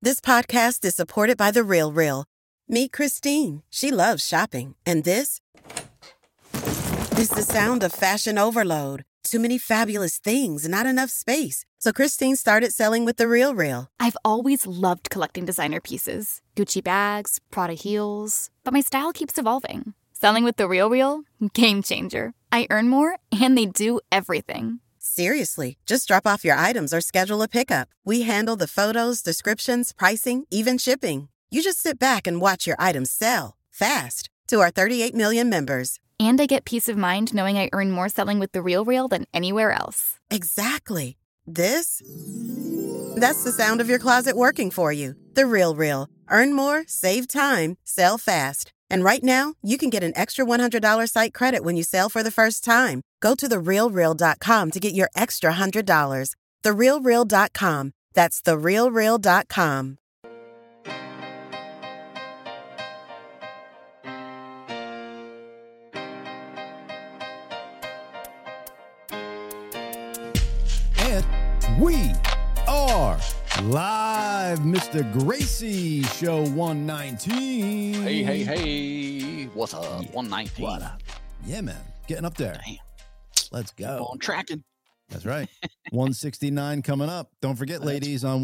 This podcast is supported by The RealReal. Meet Christine. She loves shopping. And this is the sound of fashion overload. Too many fabulous things, not enough space. So Christine started selling with The RealReal. I've always loved collecting designer pieces. Gucci bags, Prada heels. But my style keeps evolving. Selling with The RealReal? Game changer. I earn more, and they do everything. Seriously, just drop off your items or schedule a pickup. We handle the photos, descriptions, pricing, even shipping. You just sit back and watch your items sell fast to our 38 million members. And I get peace of mind knowing I earn more selling with The RealReal than anywhere else. Exactly. That's the sound of your closet working for you. The RealReal. Earn more, save time, sell fast. And right now, you can get an extra $100 site credit when you sell for the first time. Go to therealreal.com to get your extra $100. Therealreal.com. That's therealreal.com. And we are live, Mr. Gracie Show 119. Hey. What's up? 119. What up? Yeah, man. Getting up there. Damn. Let's go. On tracking. That's right. 169 coming up. Don't forget, ladies, on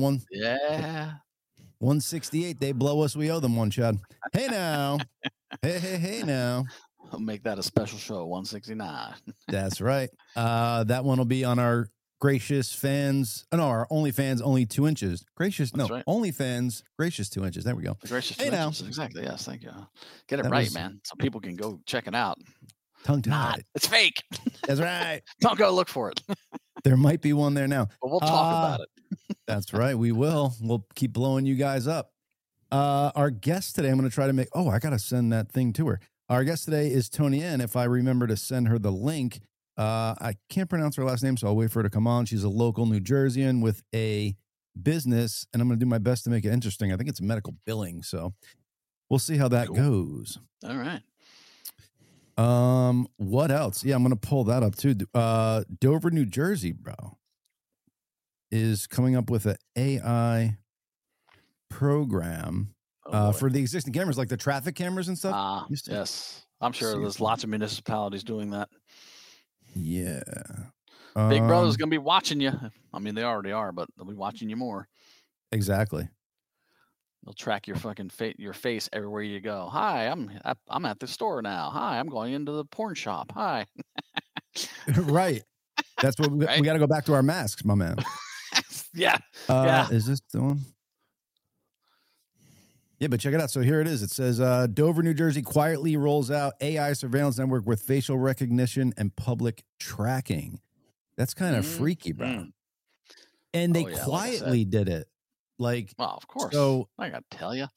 168. They blow us. We owe them one, Chad. Hey, now. Hey, now. I'll make that a special show, 169. That's right. That one will be on our Gracious Fans. No, our OnlyFans, only 2 inches. Gracious, That's no, right. OnlyFans, Gracious 2 inches. There we go. The Gracious Hey, now. Dimensions. Exactly. Yes, thank you. Get it That right, was- man, so people can go check it out. Tongue Nah, tied. it's fake. That's right. Don't go look for it. There might be one there now. But we'll talk about it. That's right. We will. We'll keep blowing you guys up. Our guest today, I'm going to try to make. Oh, I got to send that thing to her. Our guest today is Tony N. If I remember to send her the link, I can't pronounce her last name, so I'll wait for her to come on. She's a local New Jerseyan with a business, and I'm going to do my best to make it interesting. I think it's medical billing, so we'll see how that goes. All right. What else? Yeah, I'm going to pull that up too. Dover, New Jersey, bro, is coming up with an AI program for the existing cameras, like the traffic cameras and stuff. Yes. I'm sure there's lots of municipalities doing that. Yeah. Big Brother's going to be watching you. I mean, they already are, but they'll be watching you more. Exactly. They'll track your fucking your face everywhere you go. Hi, I'm at the store now. Hi, I'm going into the porn shop. Hi. Right. That's what we got to go back to our masks, my man. Yeah. Is this the one? Yeah, but check it out. So here it is. It says Dover, New Jersey quietly rolls out AI surveillance network with facial recognition and public tracking. That's kind of freaky, bro. And they quietly did it. Like, well, of course. So I got to tell you.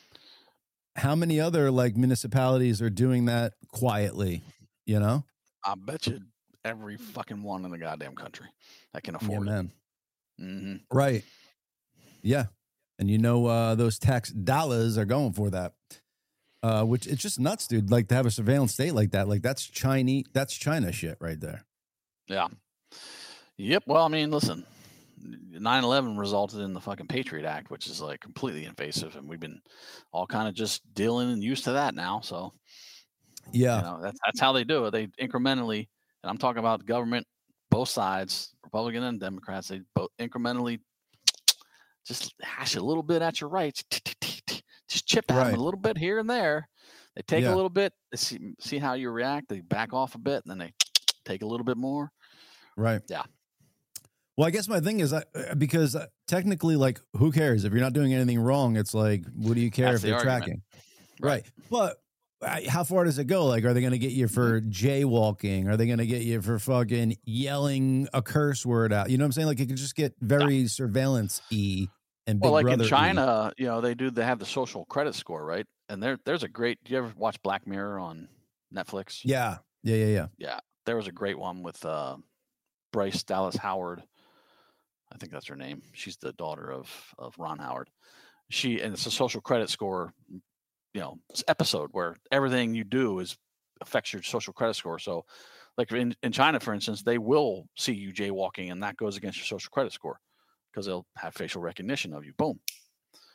How many other like municipalities are doing that quietly? You know? I bet you every fucking one in the goddamn country that can afford it. Man. Mm-hmm. Right. Yeah. And you know, those tax dollars are going for that, which it's just nuts, dude. Like to have a surveillance state like that, like that's China shit right there. Yeah. Yep. Well, I mean, listen, 9/11 resulted in the fucking Patriot Act, which is like completely invasive, and we've been all kind of just dealing and used to that now. So, yeah, you know, that's how they do it. They incrementally, and I'm talking about government, both sides, Republican and Democrats, they both incrementally just hash a little bit at your rights, just chip at them a little bit here and there. They take a little bit, they see how you react. They back off a bit, and then they take a little bit more. Right. Yeah. Well, I guess my thing is because technically, like, who cares if you're not doing anything wrong? It's like, what do you care if they're tracking? Right. But how far does it go? Like, are they going to get you for jaywalking? Are they going to get you for fucking yelling a curse word out? You know what I'm saying? Like, it could just get very surveillance-y and Big like Brother-y. in China, you know, they have the social credit score, right? And there's a great. Do you ever watch Black Mirror on Netflix? Yeah. Yeah. There was a great one with Bryce Dallas Howard. I think that's her name. She's the daughter of Ron Howard. And it's a social credit score, you know, episode where everything you do affects your social credit score. So like in China, for instance, they will see you jaywalking and that goes against your social credit score because they'll have facial recognition of you. Boom.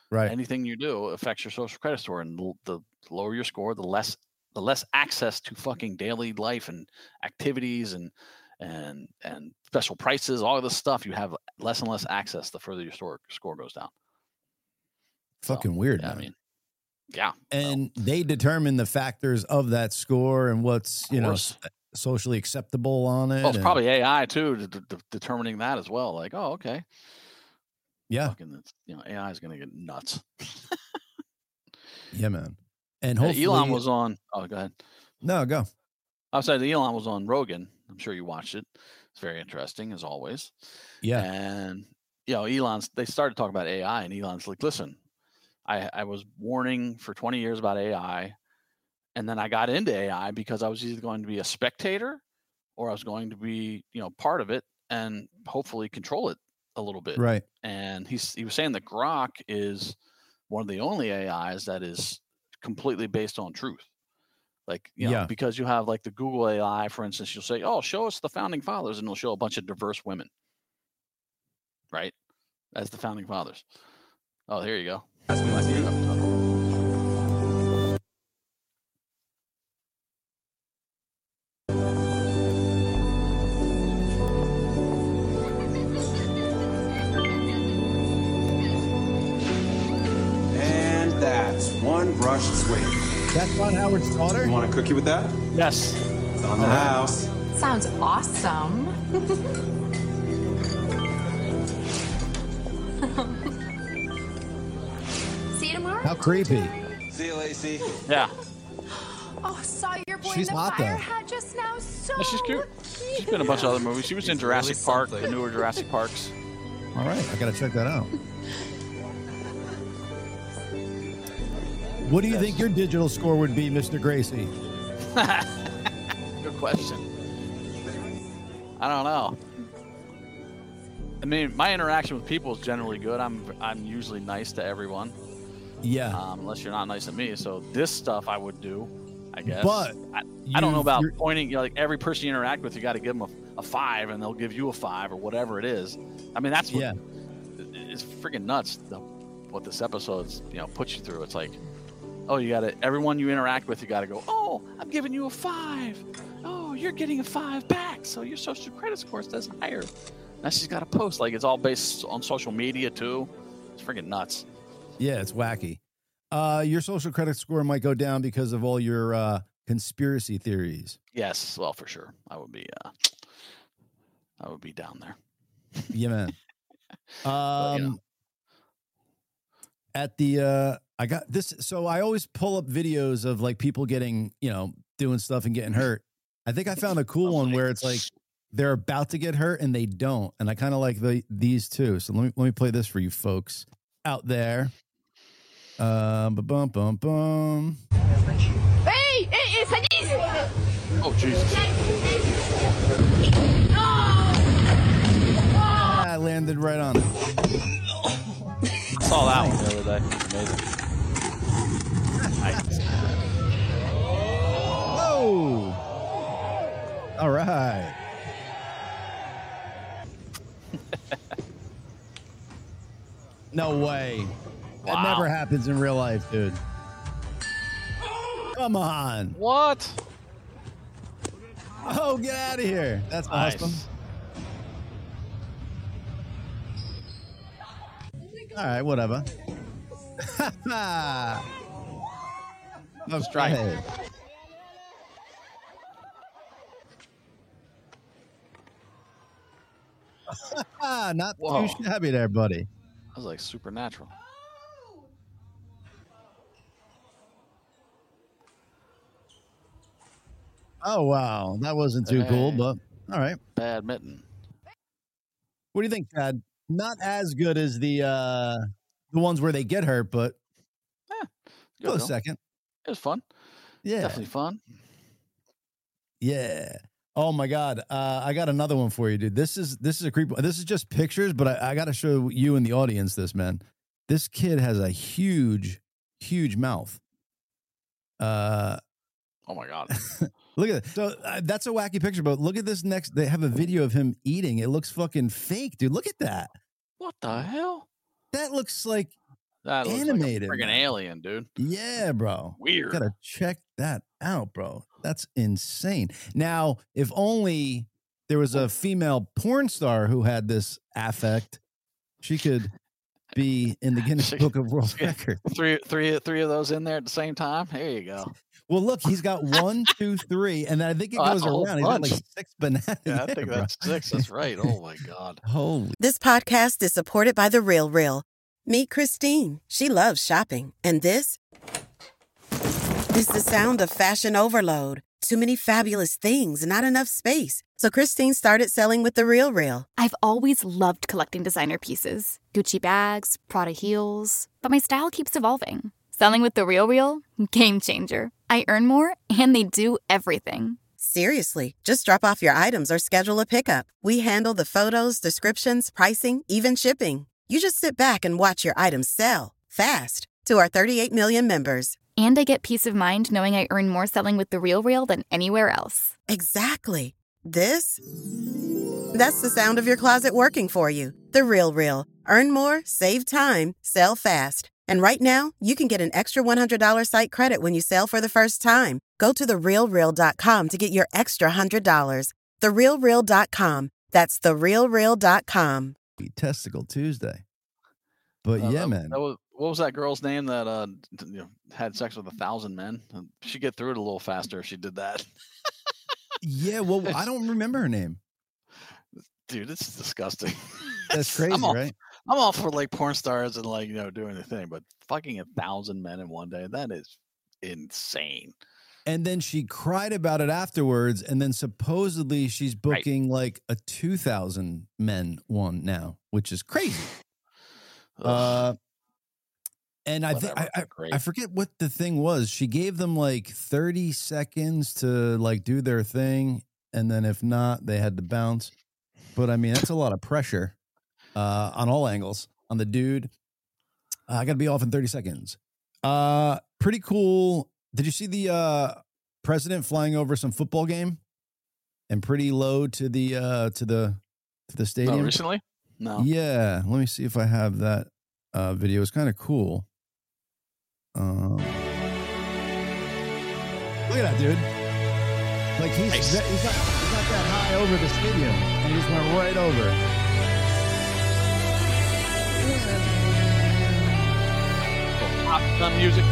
Right. Anything you do affects your social credit score, and the lower your score, the less access to fucking daily life and activities and special prices, all of this stuff. You have less and less access the further your score goes down. Fucking weird, yeah, man. I mean, yeah. And they determine the factors of that score and what's, socially acceptable on it. Well, it's probably AI too, determining that as well. Like, oh, okay. Yeah. Fucking, AI is going to get nuts. Yeah, man. And hopefully Elon was on. Oh, go ahead. No, go. Outside, Elon was on Rogan. I'm sure you watched it. It's very interesting as always. Yeah. And they started talking about AI, and Elon's like, listen, I was warning for 20 years about AI, and then I got into AI because I was either going to be a spectator or I was going to be, part of it and hopefully control it a little bit. Right. And he was saying that Grok is one of the only AIs that is completely based on truth. Like, because you have like the Google AI, for instance, you'll say, oh, show us the founding fathers, and it'll show a bunch of diverse women, right? As the founding fathers. Oh, here you go. And that's one brushed sweep. That's Ron Howard's daughter? You want a cookie with that? Yes. It's on the house. Sounds awesome. See you tomorrow. How creepy. See you, Lacey. Yeah. Oh, saw your boy She's in the hot, fire though. hat just now. So Yeah, she's cute. She's been in a bunch of other movies. She was in Jurassic Park, the newer Jurassic Parks. All right. I got to check that out. What do you think your digital score would be, Mr. Gracie? Good question. I don't know. I mean, my interaction with people is generally good. I'm usually nice to everyone. Yeah. Unless you're not nice to me. So this stuff I would do, I guess. But I don't know about pointing. Like every person you interact with, you got to give them a 5, and they'll give you a 5 or whatever it is. I mean, that's what it's freaking nuts. What this episode's puts you through. It's like, oh, you got to everyone you interact with, you got to go, oh, I'm giving you a 5. Oh, you're getting a 5 back, so your social credit score says higher. Now she's got to post, like, it's all based on social media too. It's freaking nuts. Yeah, it's wacky. Your social credit score might go down because of all your conspiracy theories. Yes, well, for sure. I would be down there. Yeah, man. But, At the I got this, so I always pull up videos of like people getting, doing stuff and getting hurt. I think I found a cool one where it's like they're about to get hurt and they don't, and I kind of like these two. So let me play this for you folks out there. Bum bum bum. Hey, sadiz! oh Jesus! I landed right on it. I saw that one the other day. Amazing. Nice. Whoa! All right. No way. That Wow. never happens in real life, dude. Come on. What? Oh, get out of here. That's Nice. awesome. All right, whatever. Strike. Okay. Not Whoa. too shabby there, buddy. That was like supernatural. Oh, wow. That wasn't too cool, Hey. but all right. Badminton. What do you think, Chad? Not as good as the ones where they get hurt, but Good close though. second. It was fun. Yeah. Definitely fun. Yeah. Oh my God. I got another one for you, dude. This is a creep. This is just pictures, but I got to show you and the audience this, man. This kid has a huge, huge mouth. Oh my God. Look at it. So that's a wacky picture, but look at this next. They have a video of him eating. It looks fucking fake, dude. Look at that. What the hell? That looks like That looks animated, like a friggin' man. alien, dude. Yeah, bro. Weird. Gotta check that out, bro. That's insane. Now, if only there was a female porn star who had this affect, she could be in the Guinness Book of World Records. Three of those in there at the same time. There you go. Well, look, he's got 1, 2, 3, and I think it That's goes a whole around. He's got like bunch. 6 bananas. Yeah, I think bro. that's 6. That's right. Oh my God. Holy. This podcast is supported by The Real Real. Meet Christine. She loves shopping. And this is the sound of fashion overload. Too many fabulous things, not enough space. So Christine started selling with The Real Real. I've always loved collecting designer pieces. Gucci bags, Prada heels. But my style keeps evolving. Selling with The Real Real? Game changer. I earn more, and they do everything. Seriously, just drop off your items or schedule a pickup. We handle the photos, descriptions, pricing, even shipping. You just sit back and watch your items sell fast to our 38 million members. And I get peace of mind knowing I earn more selling with The Real Real than anywhere else. Exactly. That's the sound of your closet working for you. The Real Real. Earn more, save time, sell fast. And right now, you can get an extra $100 site credit when you sell for the first time. Go to therealreal.com to get your extra $100. Therealreal.com. That's therealreal.com. Testicle Tuesday. But yeah, man. What was that girl's name that had sex with 1,000 men? She'd get through it a little faster if she did that. Yeah, well, I don't remember her name. Dude, it's disgusting. That's crazy, right? I'm all for like porn stars and doing the thing, but fucking 1,000 men in one day, that is insane. And then she cried about it afterwards, and then supposedly she's booking like a 2,000 men one now, which is crazy. And I think I forget what the thing was. She gave them like 30 seconds to like do their thing, and then if not, they had to bounce. But I mean, that's a lot of pressure on all angles on the dude. I got to be off in 30 seconds. Pretty cool. Did you see the president flying over some football game and pretty low to the stadium? Oh, recently? No. Yeah. Let me see if I have that video. It's kind of cool. Look at that, dude. Like he's not that high over the stadium. He just went right over. Some music.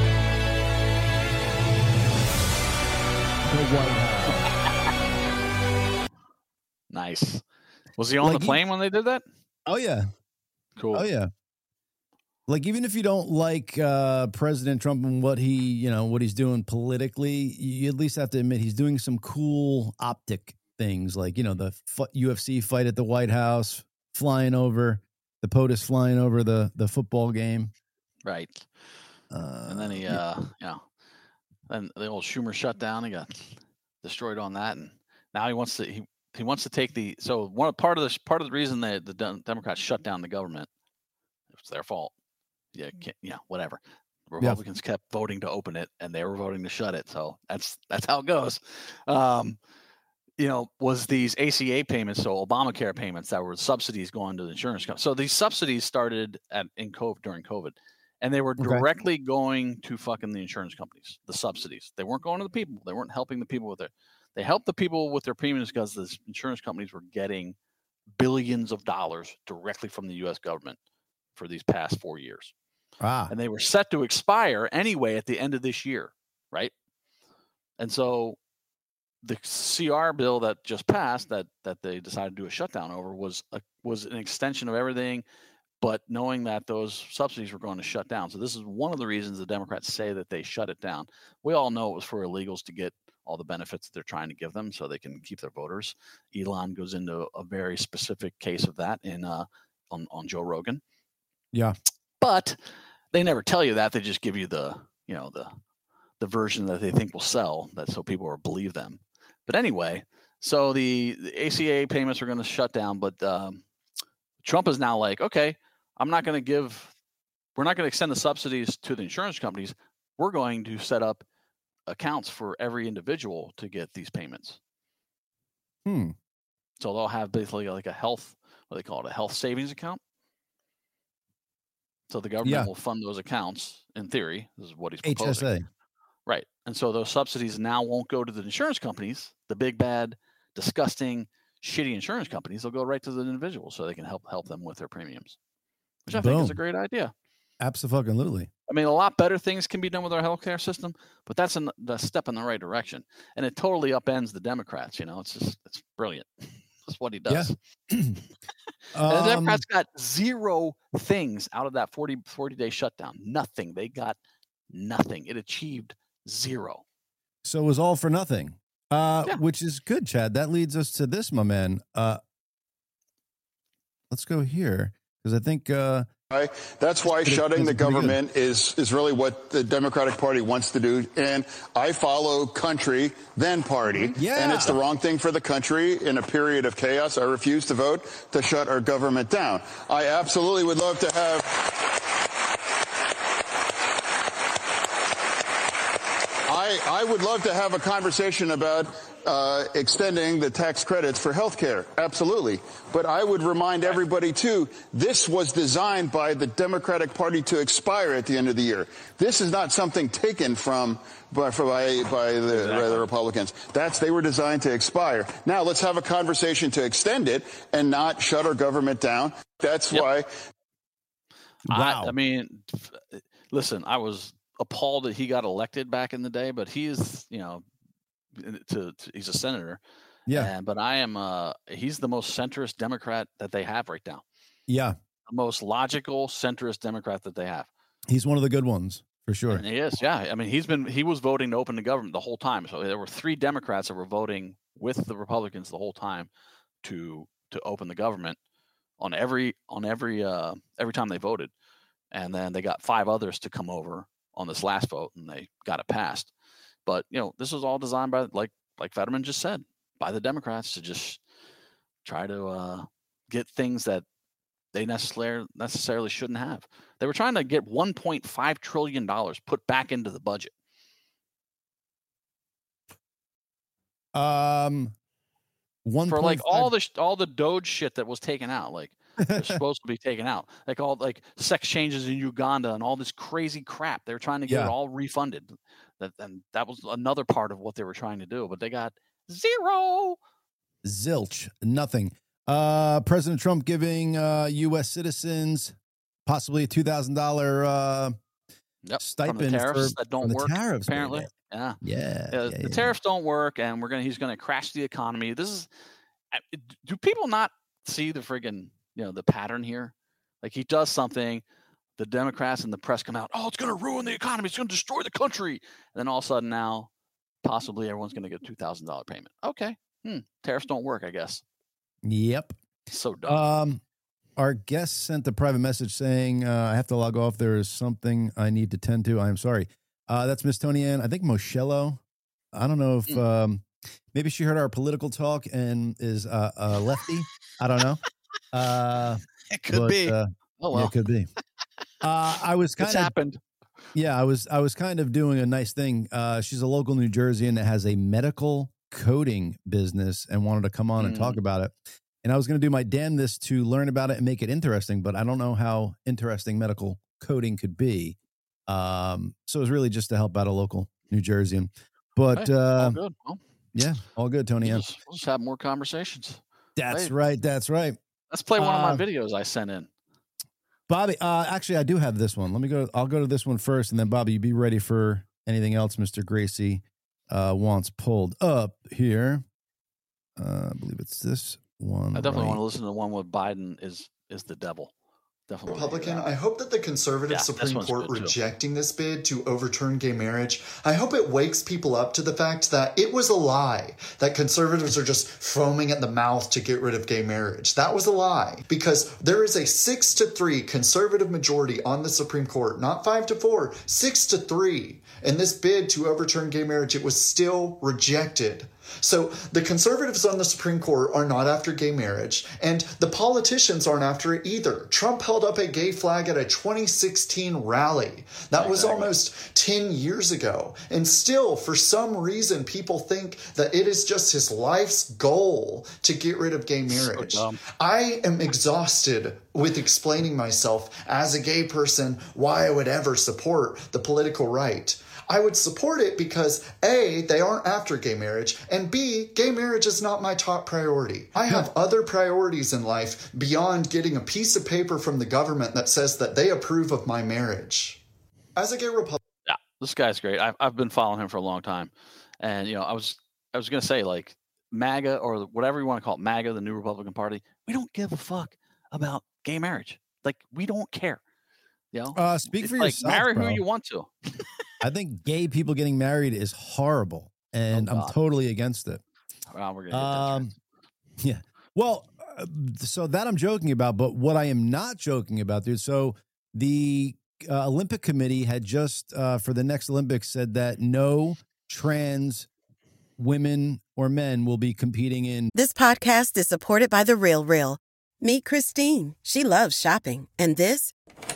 The White House. Nice. Was he on the plane when they did that? Oh yeah. Cool. Oh yeah. Like even if you don't like President Trump and what he's doing politically, you at least have to admit he's doing some cool optic things, like the UFC fight at the White House, flying over the POTUS, flying over the football game. Right. And then he, then the old Schumer shut down. He got destroyed on that, and now he wants to take the. So part of the reason that the Democrats shut down the government, it's their fault. Whatever. The Republicans kept voting to open it, and they were voting to shut it. So that's how it goes. Was these ACA payments, so Obamacare payments that were subsidies going to the insurance company. So these subsidies started during COVID, and they were directly going to fucking the insurance companies. The subsidies, they weren't going to the people. They weren't helping the people with it. They helped the people with their premiums because the insurance companies were getting billions of dollars directly from the U.S. government for these past 4 years. And they were set to expire anyway at the end of this year, right? And so the CR bill that just passed that they decided to do a shutdown over was an extension of everything, but knowing that those subsidies were going to shut down. So this is one of the reasons the Democrats say that they shut it down. We all know it was for illegals to get all the benefits that they're trying to give them so they can keep their voters. Elon goes into a very specific case of that on Joe Rogan. Yeah. But they never tell you that. They just give you the version that they think will sell, that so people will believe them. But anyway, so the ACA payments are going to shut down, but Trump is now like, okay, we're not going to extend the subsidies to the insurance companies. We're going to set up accounts for every individual to get these payments. So they'll have basically like a health savings account. So the government will fund those accounts, in theory. This is what he's proposing. HSA. Right. And so those subsidies now won't go to the insurance companies, the big, bad, disgusting, shitty insurance companies. They'll go right to the individuals so they can help them with their premiums, which I think is a great idea. Absolutely. I mean, a lot better things can be done with our healthcare system, but that's a step in the right direction. And it totally upends the Democrats. It's brilliant. That's what he does. Yeah. And the Democrats got zero things out of that 40-day shutdown. Nothing. They got nothing. It achieved zero. So it was all for nothing, which is good, Chad. That leads us to this, my man. Let's go here because I think that's why shutting the government is really what the Democratic Party wants to do. And I follow country, then party. Yeah. And it's the wrong thing for the country in a period of chaos. I refuse to vote to shut our government down. I absolutely would love to have. I would love to have a conversation about extending the tax credits for health care. Absolutely. But I would remind everybody, too, this was designed by the Democratic Party to expire at the end of the year. This is not something taken by the Republicans. They were designed to expire. Now let's have a conversation to extend it and not shut our government down. That's why. Wow. I mean, listen, I was appalled that he got elected back in the day, but he is, he's a senator. Yeah. But he's the most centrist Democrat that they have right now. Yeah. The most logical centrist Democrat that they have. He's one of the good ones for sure. And he is. Yeah. I mean, he was voting to open the government the whole time. So there were 3 Democrats that were voting with the Republicans the whole time to open the government on every time they voted. And then they got 5 others to come over on this last vote, and they got it passed. But this was all designed by, like Fetterman just said, by the Democrats to just try to get things that they necessarily shouldn't have. They were trying to get $1.5 trillion put back into the budget. For like all the Doge shit that was taken out, like they're supposed to be taken out, like all sex changes in Uganda and all this crazy crap. They were trying to get it all refunded. That was another part of what they were trying to do, but they got zero. Zilch, nothing. President Trump giving U.S. citizens possibly a $2,000 stipend from the tariffs that don't work. Tariffs, apparently, the tariffs don't work, and he's going to crash the economy. Do people not see the friggin' the pattern here? Like, he does something, the Democrats and the press come out, it's going to ruin the economy, it's going to destroy the country, and then all of a sudden now possibly everyone's going to get a $2,000 payment. Okay, tariffs don't work, I guess. Yep. So dumb. Our guest sent a private message saying, I have to log off. There is something I need to tend to. I am sorry. That's Miss Tony Ann. I think Moshello. I don't know if maybe she heard our political talk and is a lefty. I don't know. It could be. Oh well, yeah, it could be. I was kind of happened. Yeah, I was kind of doing a nice thing. She's a local New Jerseyan that has a medical coding business and wanted to come on and talk about it. And I was going to do my damnedest to learn about it and make it interesting, but I don't know how interesting medical coding could be. So it was really just to help out a local New Jerseyan. But all good. Well, yeah, all good, Tony. We'll just have more conversations. That's right. That's right. Let's play one of my videos I sent in. Bobby, actually, I do have this one. I'll go to this one first, and then Bobby, you be ready for anything else Mr. Gracie wants pulled up here. I believe it's this one. I definitely want to listen to the one with Biden is the devil. Definitely. Republican, I hope that the conservative Supreme Court rejecting this bid to overturn gay marriage, I hope it wakes people up to the fact that it was a lie, that conservatives are just foaming at the mouth to get rid of gay marriage. That was a lie, because there is a 6-3 conservative majority on the Supreme Court, not 5-4, 6-3. In this bid to overturn gay marriage, it was still rejected. So the conservatives on the Supreme Court are not after gay marriage, and the politicians aren't after it either. Trump held up a gay flag at a 2016 rally. That was almost 10 years ago. And still, for some reason, people think that it is just his life's goal to get rid of gay marriage. So I am exhausted with explaining myself as a gay person why I would ever support the political right. I would support it because A, they aren't after gay marriage, and B, gay marriage is not my top priority. I have other priorities in life beyond getting a piece of paper from the government that says that they approve of my marriage. As a gay Republican. Yeah, this guy's great. I've been following him for a long time. And, I was going to say, like, MAGA or whatever you want to call it, MAGA, the New Republican Party, we don't give a fuck about gay marriage. Like, we don't care. Speak for like, yourself, marry bro. who you want to. I think gay people getting married is horrible, and I'm totally against it. Well, we're gonna get yeah. Well, so that I'm joking about, but what I am not joking about, dude. So the Olympic Committee had just for the next Olympics said that no trans women or men will be competing in. This podcast is supported by The Real Real. Meet Christine. She loves shopping, and this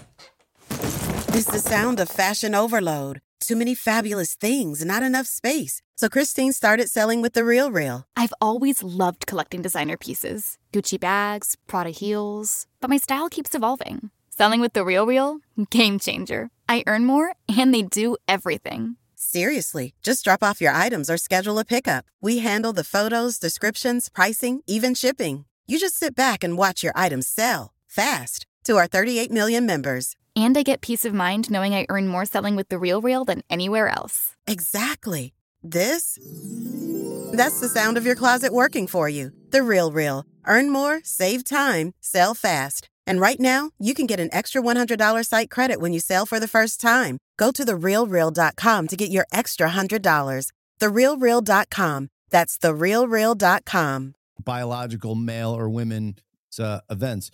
is the sound of fashion overload. Too many fabulous things, not enough space. So Christine started selling with The Real Real. I've always loved collecting designer pieces. Gucci bags, Prada heels. But my style keeps evolving. Selling with The Real Real? Game changer. I earn more, and they do everything. Seriously, just drop off your items or schedule a pickup. We handle the photos, descriptions, pricing, even shipping. You just sit back and watch your items sell fast to our 38 million members. And I get peace of mind knowing I earn more selling with The Real Real than anywhere else. Exactly. That's the sound of your closet working for you. The Real Real. Earn more, save time, sell fast. And right now, you can get an extra $100 site credit when you sell for the first time. Go to therealreal.com to get your extra $100. Therealreal.com. That's therealreal.com. Biological male or women's events.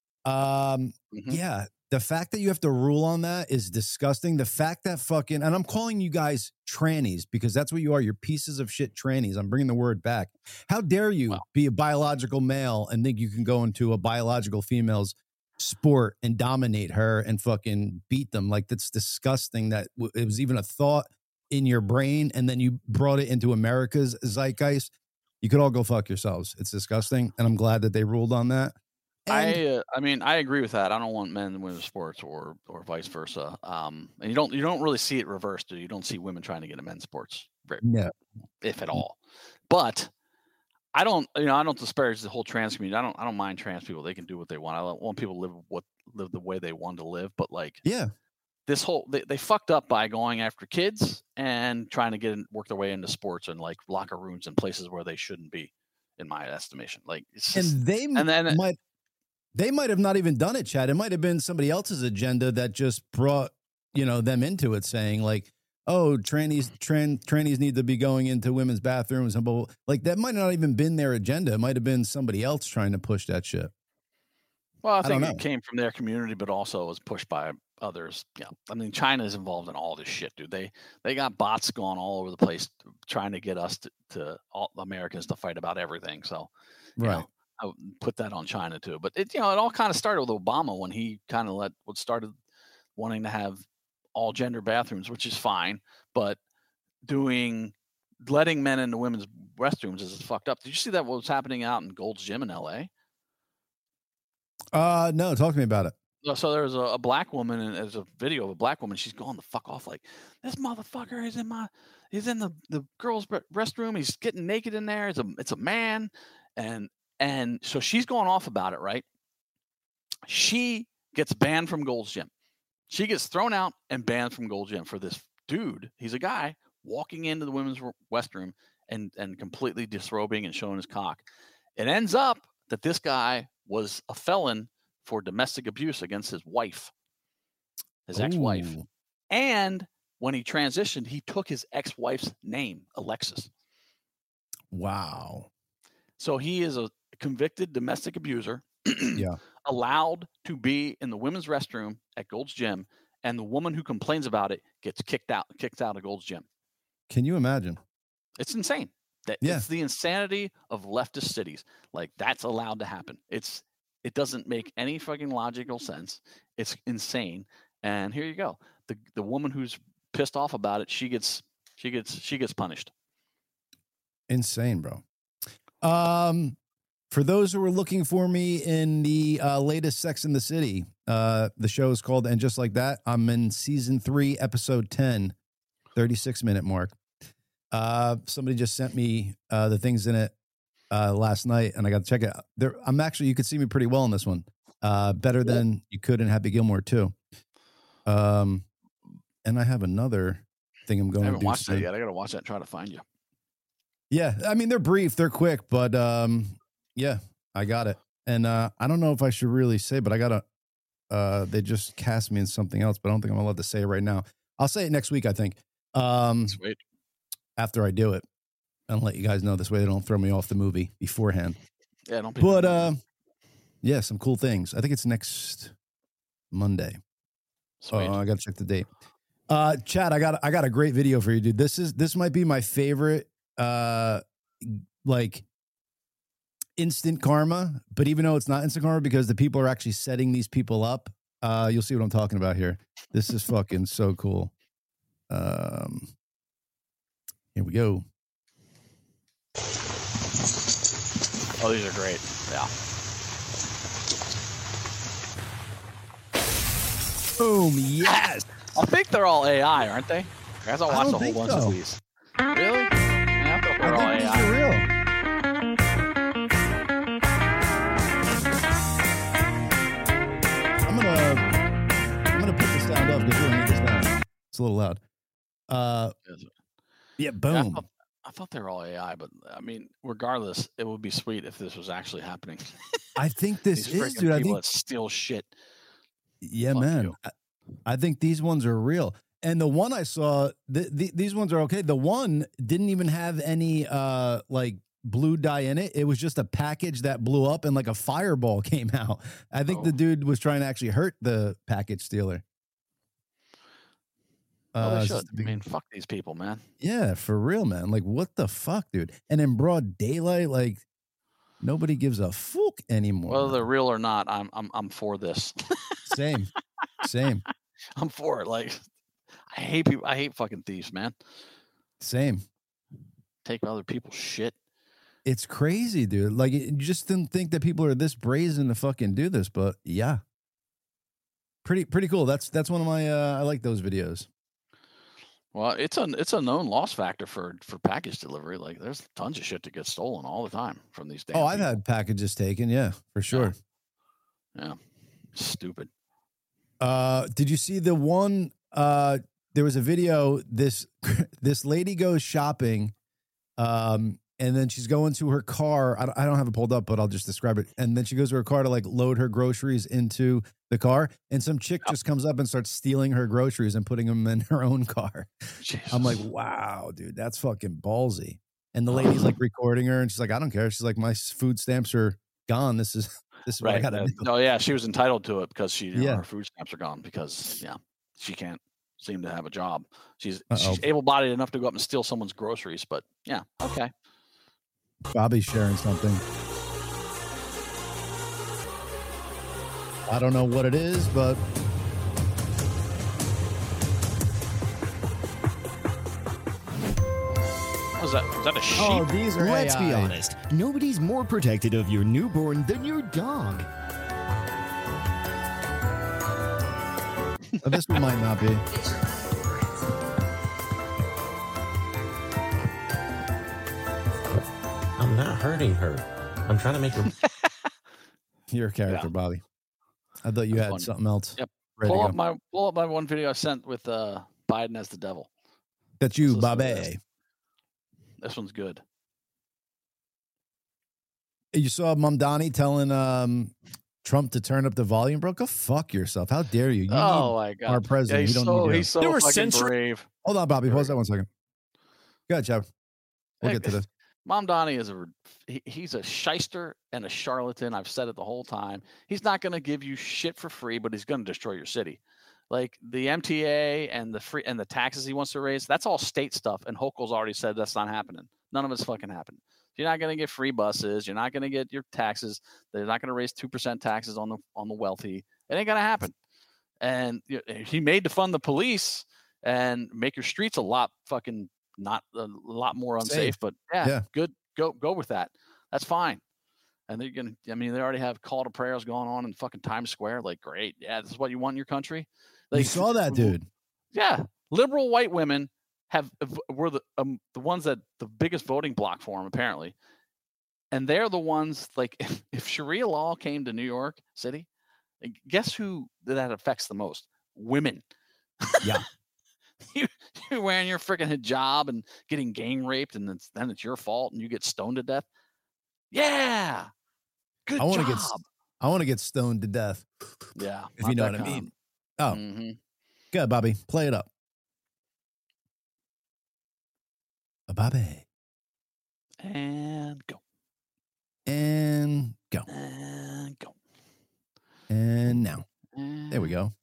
Yeah. The fact that you have to rule on that is disgusting. The fact that and I'm calling you guys trannies because that's what you are. You're pieces of shit trannies. I'm bringing the word back. How dare you be a biological male and think you can go into a biological female's sport and dominate her and fucking beat them? Like, that's disgusting that it was even a thought in your brain and then you brought it into America's zeitgeist. You could all go fuck yourselves. It's disgusting. And I'm glad that they ruled on that. I mean, I agree with that. I don't want men and women's sports or vice versa. And you don't really see it reversed. You don't see women trying to get into men's sports, if at all. But I don't disparage the whole trans community. I don't mind trans people. They can do what they want. I want people to live the way they want to live. But this whole they fucked up by going after kids and trying to work their way into sports and like locker rooms and places where they shouldn't be, in my estimation. Like, it's just, They might have not even done it, Chad. It might have been somebody else's agenda that just brought, them into it, saying like, "Oh, trannies need to be going into women's bathrooms," and blah, blah, blah. Like, that might not even been their agenda. It might have been somebody else trying to push that shit. Well, I think it came from their community, but also was pushed by others. Yeah, I mean, China is involved in all this shit, dude. They got bots going all over the place trying to get us to all Americans to fight about everything. So, right. I would put that on China too, but it all kind of started with Obama when he kind of started wanting to have all gender bathrooms, which is fine, but letting men into women's restrooms is fucked up. Did you see that what was happening out in Gold's Gym in LA? No, talk to me about it. So there's a black woman, and there's a video of a black woman. She's going the fuck off like, this motherfucker is he's in the girls' restroom. He's getting naked in there. It's a man, and so she's going off about it, right? She gets banned from Gold's Gym. She gets thrown out and banned from Gold's Gym for this dude. He's a guy walking into the women's restroom and completely disrobing and showing his cock. It ends up that this guy was a felon for domestic abuse against his wife, his ex-wife. And when he transitioned, he took his ex-wife's name, Alexis. Wow. So he is a convicted domestic abuser, allowed to be in the women's restroom at Gold's Gym, and the woman who complains about it gets kicked out of Gold's Gym. Can you imagine? It's insane. It's the insanity of leftist cities. Like, that's allowed to happen. It doesn't make any fucking logical sense. It's insane. And here you go. The woman who's pissed off about it, she gets punished. Insane, bro. For those who are looking for me in the latest Sex and the City, the show is called And Just Like That. I'm in season 3, episode 10, 36-minute mark. Somebody just sent me the things in it last night, and I got to check it out. You could see me pretty well in this one. Better than you could in Happy Gilmore too. And I have another thing I'm going to do. I haven't watched it yet. I got to watch that and try to find you. Yeah, I mean, they're brief, they're quick, but yeah, I got it. And I don't know if I should really say, but I got to, they just cast me in something else, but I don't think I'm allowed to say it right now. I'll say it next week, I think. Sweet. After I do it, and let you guys know, this way they don't throw me off the movie beforehand. Yeah, don't be. But yeah, some cool things. I think it's next Monday. Sweet. I got to check the date. Chad, I got a great video for you, dude. This might be my favorite like instant karma, but even though it's not instant karma because the people are actually setting these people up, you'll see what I'm talking about here. This is fucking so cool. Here we go. Oh, these are great. Yeah. Boom. Yes. I think they're all AI, aren't they? I guess I'll watch a whole bunch of these. Really? Yeah, I thought they're all AI. These are real. I'm gonna put the sound up because we don't need this down. It's a little loud. Yeah, boom. Yeah, I thought they were all AI, but I mean, regardless, it would be sweet if this was actually happening. I think this is, dude. People I think that steal shit. Yeah, man. I think these ones are real. And the one I saw, these ones are okay. The one didn't even have any like blue dye in it. It was just a package that blew up and like a fireball came out. I think the dude was trying to actually hurt the package stealer. They should. I mean, fuck these people, man. Yeah, for real, man. Like, what the fuck, dude? And in broad daylight, like, nobody gives a fuck anymore. Whether they're real or not, I'm for this. Same. I'm for it. Like, I hate people. I hate fucking thieves, man. Same. Take other people's shit. It's crazy, dude. Like, you just didn't think that people are this brazen to fucking do this, but yeah. Pretty cool. That's one of my I like those videos. Well, it's a known loss factor for package delivery. Like, there's tons of shit that gets stolen all the time from these damn I've had packages taken, yeah, for sure. Yeah. Stupid. Did you see the one there was a video, this lady goes shopping, and then she's going to her car. I don't have it pulled up, but I'll just describe it. And then she goes to her car to like load her groceries into the car. And some chick just comes up and starts stealing her groceries and putting them in her own car. Jesus. I'm like, wow, dude, that's fucking ballsy. And the lady's like recording her and she's like, I don't care. She's like, my food stamps are gone. This is what I got to do. No, yeah, she was entitled to it because her food stamps are gone because she can't seem to have a job. She's able-bodied enough to go up and steal someone's groceries, but yeah, okay. Bobby's sharing something. I don't know what it is, but was that a sheep? Oh, these are Let's AI. be honest. Nobody's more protective of your newborn than your dog. This one might not be. I'm not hurting her. I'm trying to make her. Your character, Bobby. I thought you had fun. something else. Yep. Ready Pull to go. up my one video I sent with Biden as the devil. That's you, Let's listen to Bobby. This one's good. You saw Mamdani telling Trump to turn up the volume, bro. Go fuck yourself. How dare you? Oh my God. Our president. Yeah, he's so fucking censoring. brave. Hold on, Bobby. Pause that 1 second. Go ahead, Chad. We'll get to this. Mamdani is he's a shyster and a charlatan. I've said it the whole time. He's not going to give you shit for free, but he's going to destroy your city. Like the MTA and the taxes he wants to raise, that's all state stuff. And Hochul's already said that's not happening. None of it's fucking happened. You're not going to get free buses. You're not going to get your taxes. They're not going to raise 2% taxes on the wealthy. It ain't going to happen. And he made to fund the police and make your streets a lot more unsafe. But good. Go with that. That's fine. And they're going to, they already have call to prayers going on in fucking Times Square. Like, great. Yeah. This is what you want in your country. Like, you saw that, dude. Yeah. Liberal white women were the ones that the biggest voting bloc for them, apparently. And they're the ones, like, if Sharia law came to New York City, guess who that affects the most? Women. Yeah. You're wearing your freaking hijab and getting gang raped, and then it's your fault, and you get stoned to death. Yeah. Good job. I want to get stoned to death. Yeah. If you know what I mean. Oh. Good, Bobby. Play it up. Bobby. And go. And go. And go. And now. There we go.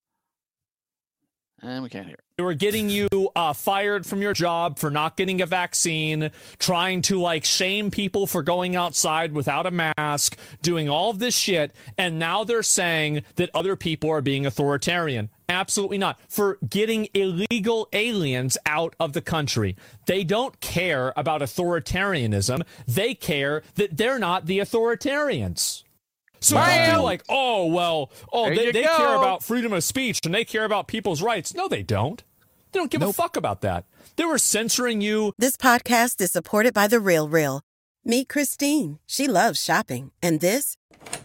And we can't hear it. They were getting you fired from your job for not getting a vaccine, trying to shame people for going outside without a mask, doing all of this shit. And now they're saying that other people are being authoritarian. Absolutely not. For getting illegal aliens out of the country. They don't care about authoritarianism. They care that they're not the authoritarians. So they're like, they care about freedom of speech and they care about people's rights. No, they don't. They don't give a fuck about that. They were censoring you. This podcast is supported by The Real Real. Meet Christine. She loves shopping. And this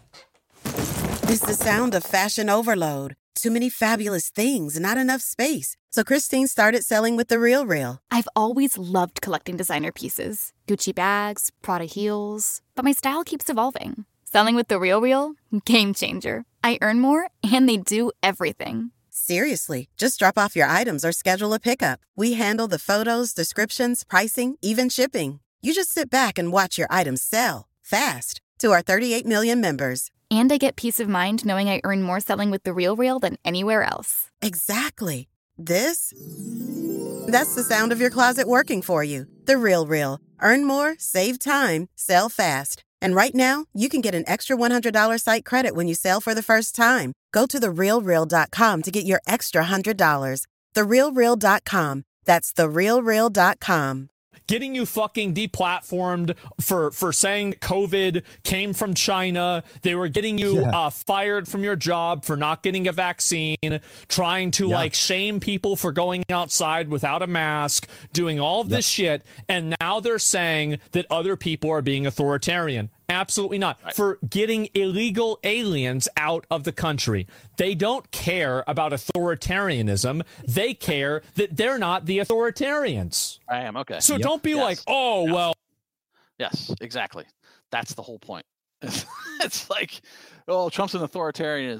is the sound of fashion overload. Too many fabulous things, not enough space. So Christine started selling with The Real Real. I've always loved collecting designer pieces. Gucci bags, Prada heels. But my style keeps evolving. Selling with The Real Real? Game changer. I earn more, and they do everything. Seriously, just drop off your items or schedule a pickup. We handle the photos, descriptions, pricing, even shipping. You just sit back and watch your items sell fast to our 38 million members. And I get peace of mind knowing I earn more selling with The Real Real than anywhere else. Exactly. That's the sound of your closet working for you. The Real Real. Earn more, save time, sell fast. And right now, you can get an extra $100 site credit when you sell for the first time. Go to TheRealReal.com to get your extra $100. TheRealReal.com. That's TheRealReal.com. Getting you fucking deplatformed for saying COVID came from China. They were getting you fired from your job for not getting a vaccine, trying to shame people for going outside without a mask, doing all of this shit. And now they're saying that other people are being authoritarian. Absolutely not. Right. For getting illegal aliens out of the country. They don't care about authoritarianism. They care that they're not the authoritarians. I am. Okay. So don't be like, well. Yes, exactly. That's the whole point. It's like, Trump's an authoritarian.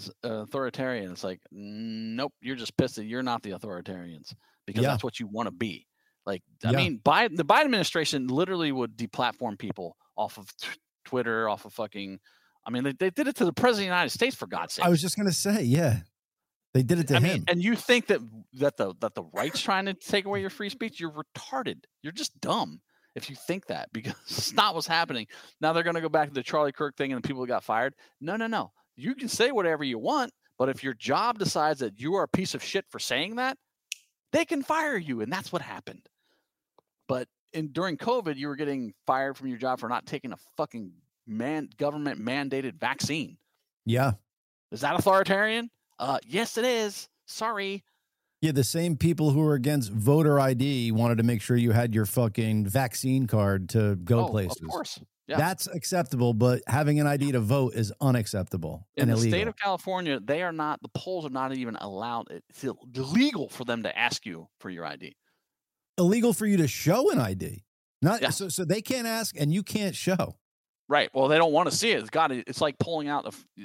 It's like, nope, you're just pissed that you're not the authoritarians because that's what you want to be. Like, I mean, the Biden administration literally would deplatform people off of Twitter, off of fucking, they did it to the president of the United States, for God's sake. I was just going to say, they did it to him. And you think that the right's trying to take away your free speech? You're retarded. You're just dumb if you think that, because it's not what's happening. Now they're going to go back to the Charlie Kirk thing and the people who got fired. No. You can say whatever you want, but if your job decides that you are a piece of shit for saying that, they can fire you, and that's what happened. But during COVID, you were getting fired from your job for not taking a fucking government mandated vaccine. Yeah. Is that authoritarian? Yes, it is. Sorry. Yeah, the same people who were against voter ID wanted to make sure you had your fucking vaccine card to go places. Of course. Yeah. That's acceptable, but having an ID to vote is unacceptable. In the illegal. State of California, the polls are not even allowed. It's illegal for them to ask you for your ID. Illegal for you to show an ID. So they can't ask and you can't show. Right. Well, they don't want to see it. It's like pulling out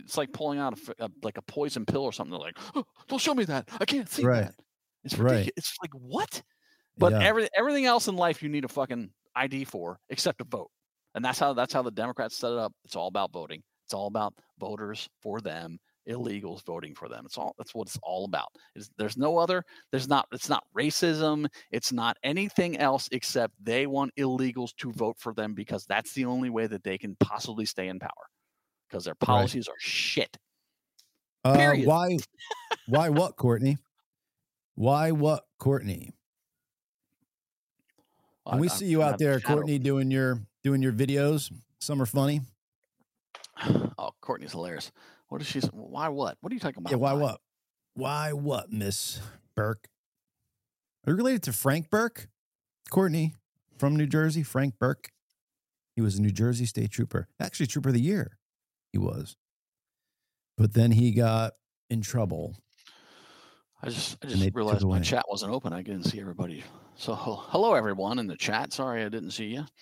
a poison pill or something. They're like, don't show me that. I can't see that. It's ridiculous. It's like, what? But everything else in life you need a fucking ID for except to vote. And that's how the Democrats set it up. It's all about voting. It's all about voters for them. illegals voting for them. That's what it's all about. It's not racism. It's not anything else except they want illegals to vote for them because that's the only way that they can possibly stay in power because their policies are shit. Period. Why what, Courtney? Why what, Courtney? And we see you out there, Courtney, doing your videos. Some are funny. Oh, Courtney's hilarious. What is she? Why what? What are you talking about? Yeah, why what? Why what, Miss Burke? Are you related to Frank Burke? Courtney from New Jersey, Frank Burke. He was a New Jersey State Trooper. Actually, Trooper of the Year. He was. But then he got in trouble. I just realized my chat wasn't open. I didn't see everybody. So hello, everyone in the chat. Sorry I didn't see you.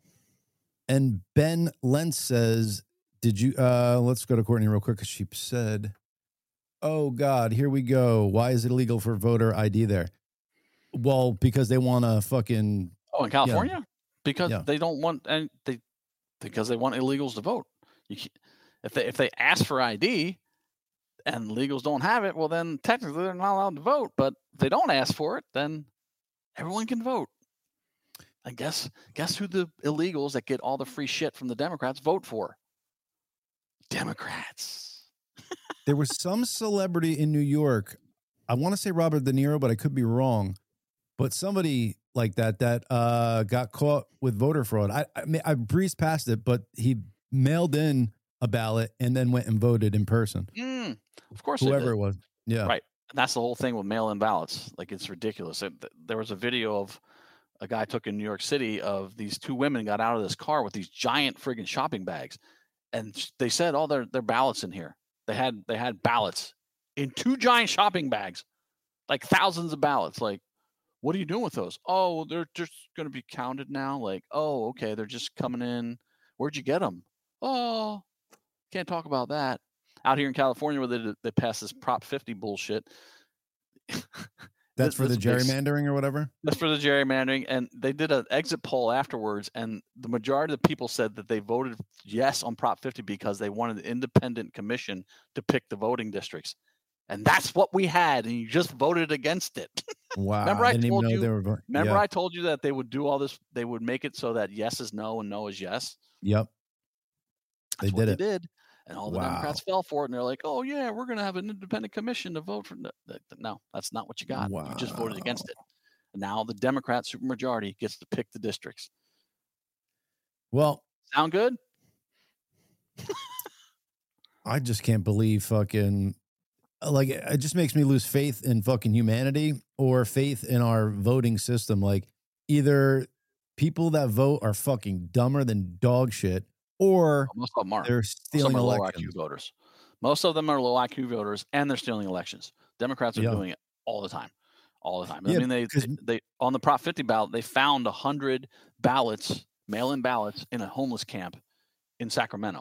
And Ben Lentz says, did you, let's go to Courtney real quick because she said, oh, God, here we go. Why is it illegal for voter ID there? Well, because they want to fucking. Oh, in California? Because they don't want, and because they want illegals to vote. If they ask for ID and legals don't have it, well, then technically they're not allowed to vote. But if they don't ask for it, then everyone can vote. And guess who the illegals that get all the free shit from the Democrats vote for? Democrats. There was some celebrity in New York. I want to say Robert De Niro, but I could be wrong. But somebody like that got caught with voter fraud. I breezed past it, but he mailed in a ballot and then went and voted in person. Of course, whoever it was. Yeah, right. And that's the whole thing with mail-in ballots. Like, it's ridiculous. There was a video of a guy took in New York City of these two women got out of this car with these giant friggin' shopping bags, and they said, "Oh, they're ballots in here." They had ballots in two giant shopping bags, like thousands of ballots. Like, what are you doing with those? Oh, they're just going to be counted now. Like, oh, okay, they're just coming in. Where'd you get them? Oh, can't talk about that. Out here in California, where they passed this Prop 50 bullshit. That's for the gerrymandering or whatever? That's for the gerrymandering. And they did an exit poll afterwards, and the majority of the people said that they voted yes on Prop 50 because they wanted the independent commission to pick the voting districts. And that's what we had, and you just voted against it. Wow. Remember I told you? Remember I told you that they would do all this? They would make it so that yes is no and no is yes? Yep. They did. And all the Democrats fell for it, and they're like, "Oh yeah, we're going to have an independent commission to vote for." No, that's not what you got. Wow. You just voted against it. And now the Democrat supermajority gets to pick the districts. Well, sound good? I just can't believe fucking, like, it just makes me lose faith in fucking humanity or faith in our voting system. Like, either people that vote are fucking dumber than dog shit, or most of them are. They're stealing low IQ voters. Most of them are low IQ voters, and they're stealing elections. Democrats are doing it all the time. Yeah, I mean, they on the Prop 50 ballot, they found 100 ballots, mail-in ballots, in a homeless camp in Sacramento.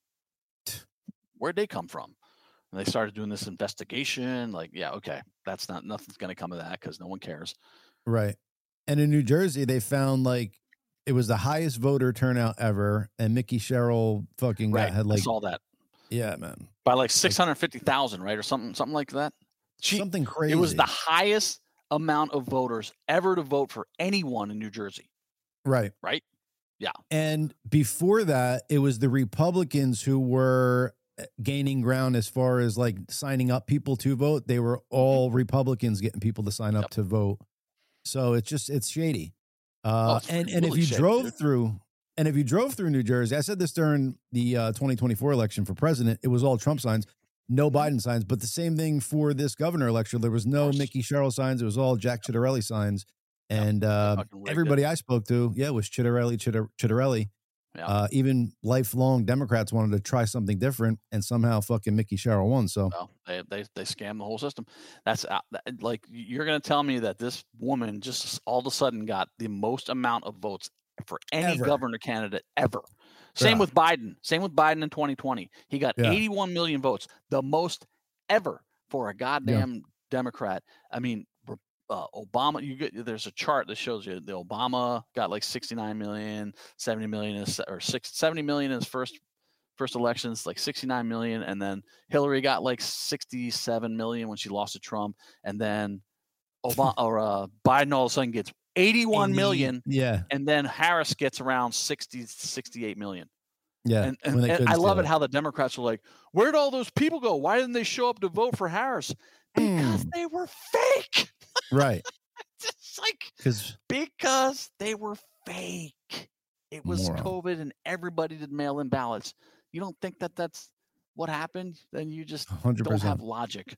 Where'd they come from? And they started doing this investigation. Like, yeah, okay, nothing's going to come of that because no one cares. Right. And in New Jersey, they found it was the highest voter turnout ever, and Mickey Sherrill fucking had I saw that. Yeah, man. By 650,000, right, or something like that. Something crazy. It was the highest amount of voters ever to vote for anyone in New Jersey. Right. Right. Yeah. And before that, it was the Republicans who were gaining ground as far as signing up people to vote. They were all Republicans getting people to sign up to vote. So it's shady. And if you drove through New Jersey, I said this during the 2024 election for president, it was all Trump signs, no Biden signs. But the same thing for this governor election, there was no Mickey Sherrill signs. It was all Jack Ciattarelli signs. And everybody I spoke to, was Ciattarelli. Yeah. Even lifelong Democrats wanted to try something different, and somehow fucking Mickey Sherrill won. So they scammed the whole system. That's like, you're going to tell me that this woman just all of a sudden got the most amount of votes for any governor candidate ever. Same with Biden. Same with Biden in 2020. He got 81 million votes, the most ever for a goddamn Democrat. I mean, Obama, there's a chart that shows you the Obama got 69 million, 70 million 70 million in his first first elections, like 69 million, and then Hillary got like 67 million when she lost to Trump, and then Biden all of a sudden gets 81 million, and then Harris gets around 68 million. Yeah, and I love it how the Democrats were like, "Where'd all those people go? Why didn't they show up to vote for Harris?" Because they were fake. Right. It's like because they were fake. It was COVID, and everybody did mail-in ballots. You don't think that that's what happened? Then you just 100%. don't have logic.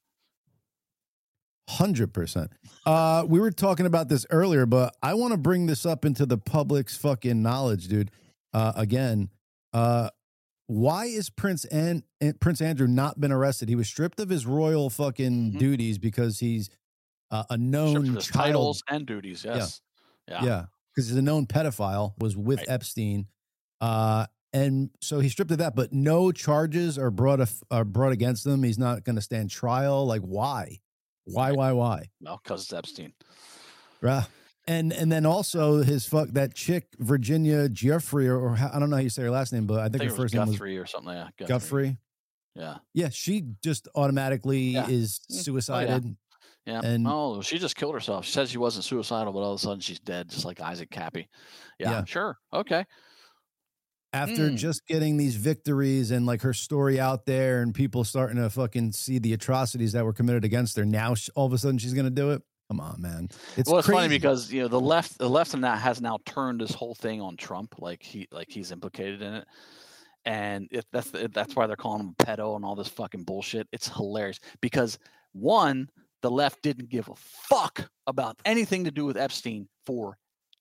100%. We were talking about this earlier, but I want to bring this up into the public's fucking knowledge, dude. Again, why is Prince Andrew not been arrested? He was stripped of his royal fucking duties because he's a known titles and duties. Yes. Yeah. Because he's a known pedophile, was with Epstein. And so he stripped of that, but no charges are brought against him. He's not going to stand trial. Like, why? Why? Well, because it's Epstein. Right. And then also that chick, Virginia Giuffre, or I don't know how you say her last name, but I think her first name was Guthrie or something. Yeah. Guthrie. Yeah. Yeah. She just automatically is suicided. Oh, yeah. And she just killed herself. She said she wasn't suicidal, but all of a sudden she's dead, just like Isaac Cappy. Yeah. Sure. Okay. After just getting these victories and like her story out there and people starting to fucking see the atrocities that were committed against her, now all of a sudden she's going to do it. Come on, man. It's funny because the left in that has now turned this whole thing on Trump, like he's implicated in it, and that's why they're calling him a pedo and all this fucking bullshit. It's hilarious because the left didn't give a fuck about anything to do with Epstein for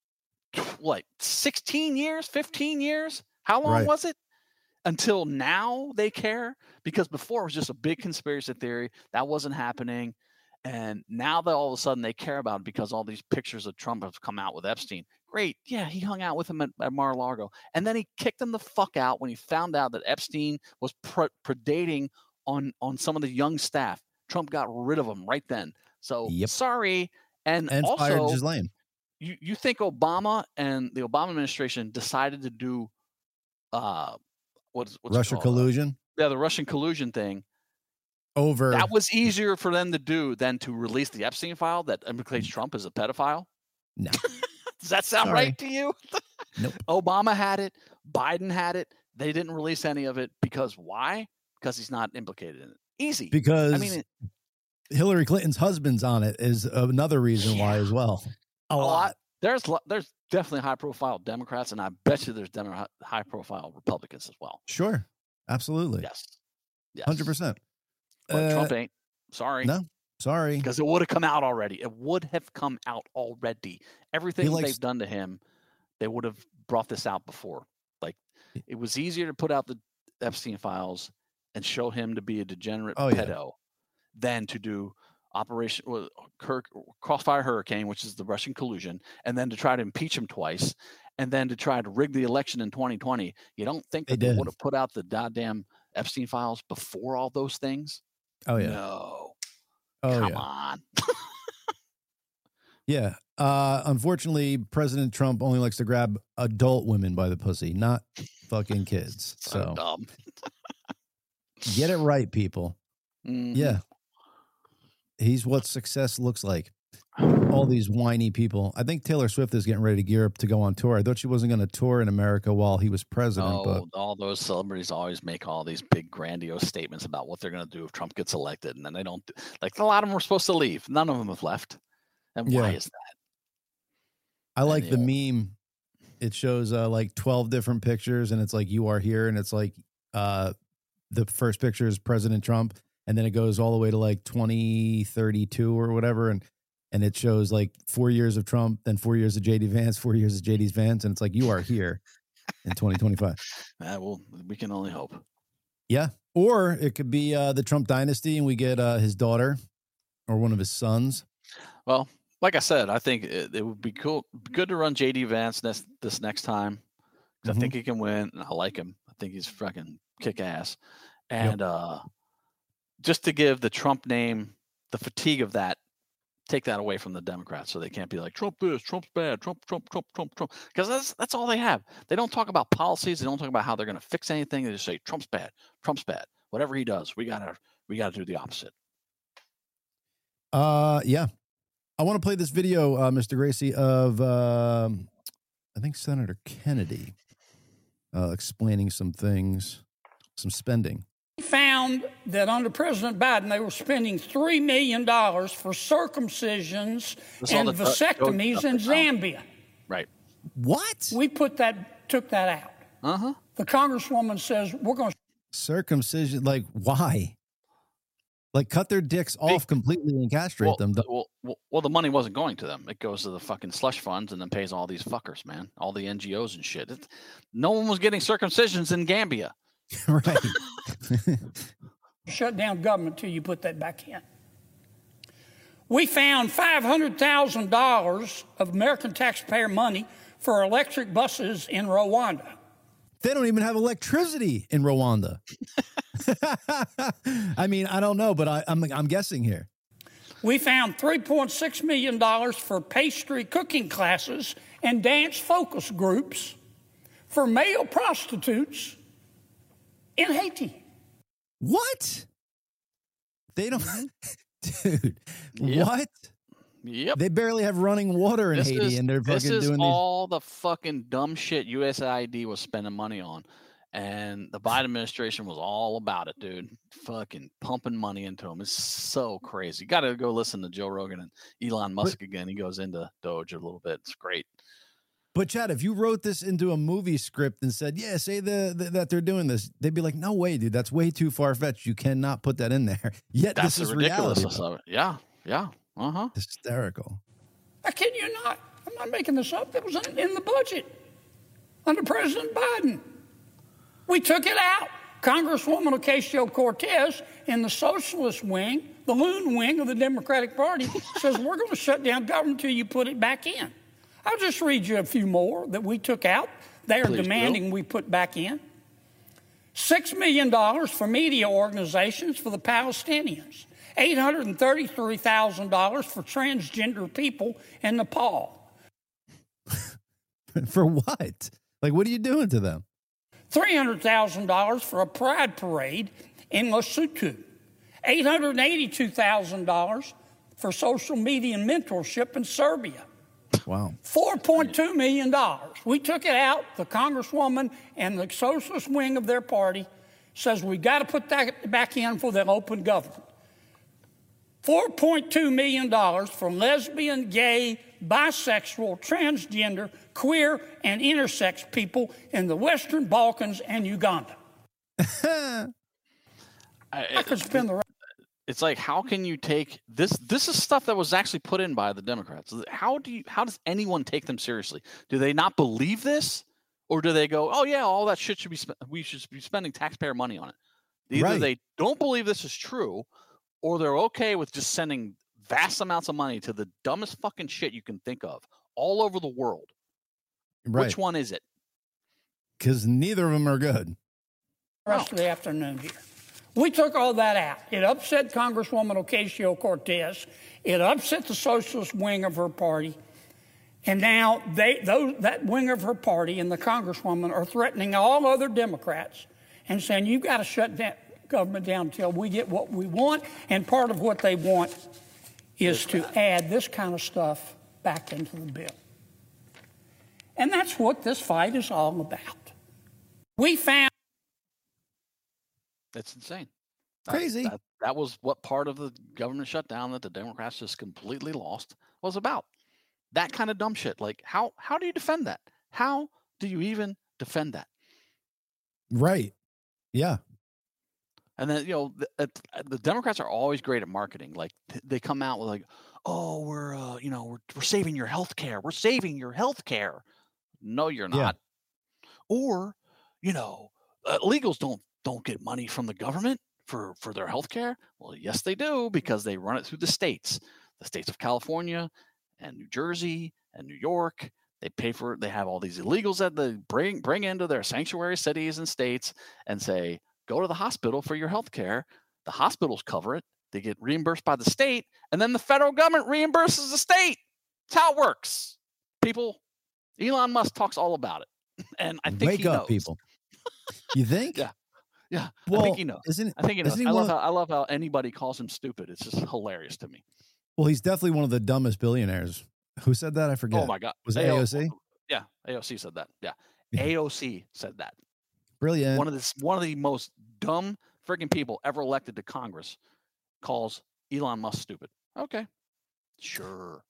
16 years, 15 years. How long was it? Until now they care, because before it was just a big conspiracy theory that wasn't happening. And now that all of a sudden they care about it because all these pictures of Trump have come out with Epstein. Great. Yeah, he hung out with him at Mar-a-Lago. And then he kicked him the fuck out when he found out that Epstein was predating on some of the young staff. Trump got rid of him right then. So sorry. And also, fired Ghislaine. You think Obama and the Obama administration decided to do what's Russia collusion? The Russian collusion thing. That was easier for them to do than to release the Epstein file that implicates Trump as a pedophile. No. Does that sound right to you? Nope. Obama had it. Biden had it. They didn't release any of it because why? Because he's not implicated in it. Easy. Because Hillary Clinton's husband's on it is another reason why as well. A lot. There's definitely high-profile Democrats, and I bet you there's high-profile Republicans as well. Sure. Absolutely. Yes. 100%. But Trump ain't. Sorry. No, sorry. Because it would have come out already. It would have come out already. Everything they've done to him, they would have brought this out before. Like, it was easier to put out the Epstein files and show him to be a degenerate pedo than to do Operation Crossfire Hurricane, which is the Russian collusion, and then to try to impeach him twice, and then to try to rig the election in 2020. You don't think that they would have put out the goddamn Epstein files before all those things? Oh, yeah. No. Come on. Yeah. Unfortunately, President Trump only likes to grab adult women by the pussy, not fucking kids. So dumb. Get it right, people. Mm-hmm. Yeah. He's what success looks like. All these whiny people. I think Taylor Swift is getting ready to gear up to go on tour. I thought she wasn't going to tour in America while he was president. But all those celebrities always make all these big grandiose statements about what they're going to do if Trump gets elected. And then they don't. Like, a lot of them were supposed to leave. None of them have left. And why is that? I like the meme. It shows like 12 different pictures, and it's like, you are here. And it's like the first picture is President Trump. And then it goes all the way to like 2032 or whatever. And it shows like 4 years of Trump, then 4 years of JD Vance, 4 years of JD's Vance. And it's like, you are here in 2025. Well, we can only hope. Yeah. Or it could be the Trump dynasty and we get his daughter or one of his sons. Well, like I said, I think it would be good to run JD Vance this next time. Because I think he can win. And I like him. I think he's fucking kick ass. And just to give the Trump name, the fatigue of that take that away from the Democrats, so they can't be like Trump this, Trump's bad, Trump, because that's all they have. They don't talk about policies. They don't talk about how they're going to fix anything. They just say Trump's bad. Whatever he does, we gotta do the opposite. Yeah. I want to play this video, Mr. Gracie, of I think Senator Kennedy explaining some things, some spending. We found that under President Biden, they were spending $3 million for circumcisions and vasectomies in Zambia. Right. What? We took that out. Uh-huh. The Congresswoman says we're going to circumcision. Like, why? Like, cut their dicks off completely and castrate them. Well, the money wasn't going to them. It goes to the fucking slush funds and then pays all these fuckers, man. All the NGOs and shit. No one was getting circumcisions in Gambia. Right. Shut down government till you put that back in. We found $500,000 of American taxpayer money for electric buses in Rwanda. They don't even have electricity in Rwanda. I mean, I don't know, but I'm guessing here. We found $3.6 million for pastry cooking classes and dance focus groups for male prostitutes in Haiti. What? They don't, dude. Yep. What? Yep. They barely have running water in Haiti, and they're fucking doing this. This is all the fucking dumb shit USAID was spending money on. And the Biden administration was all about it, dude. Fucking pumping money into them. It's so crazy. You got to go listen to Joe Rogan and Elon Musk again. He goes into Doge a little bit. It's great. But Chad, if you wrote this into a movie script and said, yeah, say that they're doing this, they'd be like, no way, dude. That's way too far-fetched. You cannot put that in there. Yet That's this is ridiculous. reality. Yeah. Uh-huh. Hysterical. I kid you not. I'm not making this up. It was in the budget under President Biden. We took it out. Congresswoman Ocasio-Cortez in the socialist wing, the loon wing of the Democratic Party, says we're going to shut down government until you put it back in. I'll just read you a few more that we took out. They are demanding we put back in. $6 million for media organizations for the Palestinians. $833,000 for transgender people in Nepal. For what? Like, what are you doing to them? $300,000 for a pride parade in Lesotho. $882,000 for social media mentorship in Serbia. Wow. $4.2 million. We took it out. The Congresswoman and the socialist wing of their party says we got to put that back in for the open government. $4.2 million for lesbian, gay, bisexual, transgender, queer, and intersex people in the Western Balkans and Uganda. I could spend the rest. It's like, how can you take this? This is stuff that was actually put in by the Democrats. How does anyone take them seriously? Do they not believe this, or do they go, "Oh yeah, all that shit should be we should be spending taxpayer money on it"? Either they don't believe this is true, or they're okay with just sending vast amounts of money to the dumbest fucking shit you can think of all over the world. Right. Which one is it? Because neither of them are good. The rest of the afternoon here. We took all that out. It upset Congresswoman Ocasio-Cortez. It upset the socialist wing of her party. And now that wing of her party and the Congresswoman are threatening all other Democrats and saying, you've got to shut that government down until we get what we want. And part of what they want is to add this kind of stuff back into the bill. And that's what this fight is all about. We found... It's insane. Crazy. That was what part of the government shutdown that the Democrats just completely lost was about. That kind of dumb shit. Like, how do you defend that? How do you even defend that? Right. Yeah. And then, the Democrats are always great at marketing. Like, they come out with like, oh, we're saving your health care. We're saving your health care. No, you're not. Yeah. Or, illegals don't get money from the government for their health care. Well, yes, they do, because they run it through the states of California and New Jersey and New York. They have all these illegals that they bring into their sanctuary cities and states and say, go to the hospital for your health care. The hospitals cover it. They get reimbursed by the state, and then the federal government reimburses the state. That's how it works. People, Elon Musk talks all about it, and I think he knows. People. You think? Yeah. Well, I think he knows. I think he knows. I love how anybody calls him stupid. It's just hilarious to me. Well, he's definitely one of the dumbest billionaires. Who said that? I forget. Oh my God. Was it AOC? Yeah. AOC said that. Yeah. AOC said that. Brilliant. One of the most dumb freaking people ever elected to Congress calls Elon Musk stupid. Okay. Sure.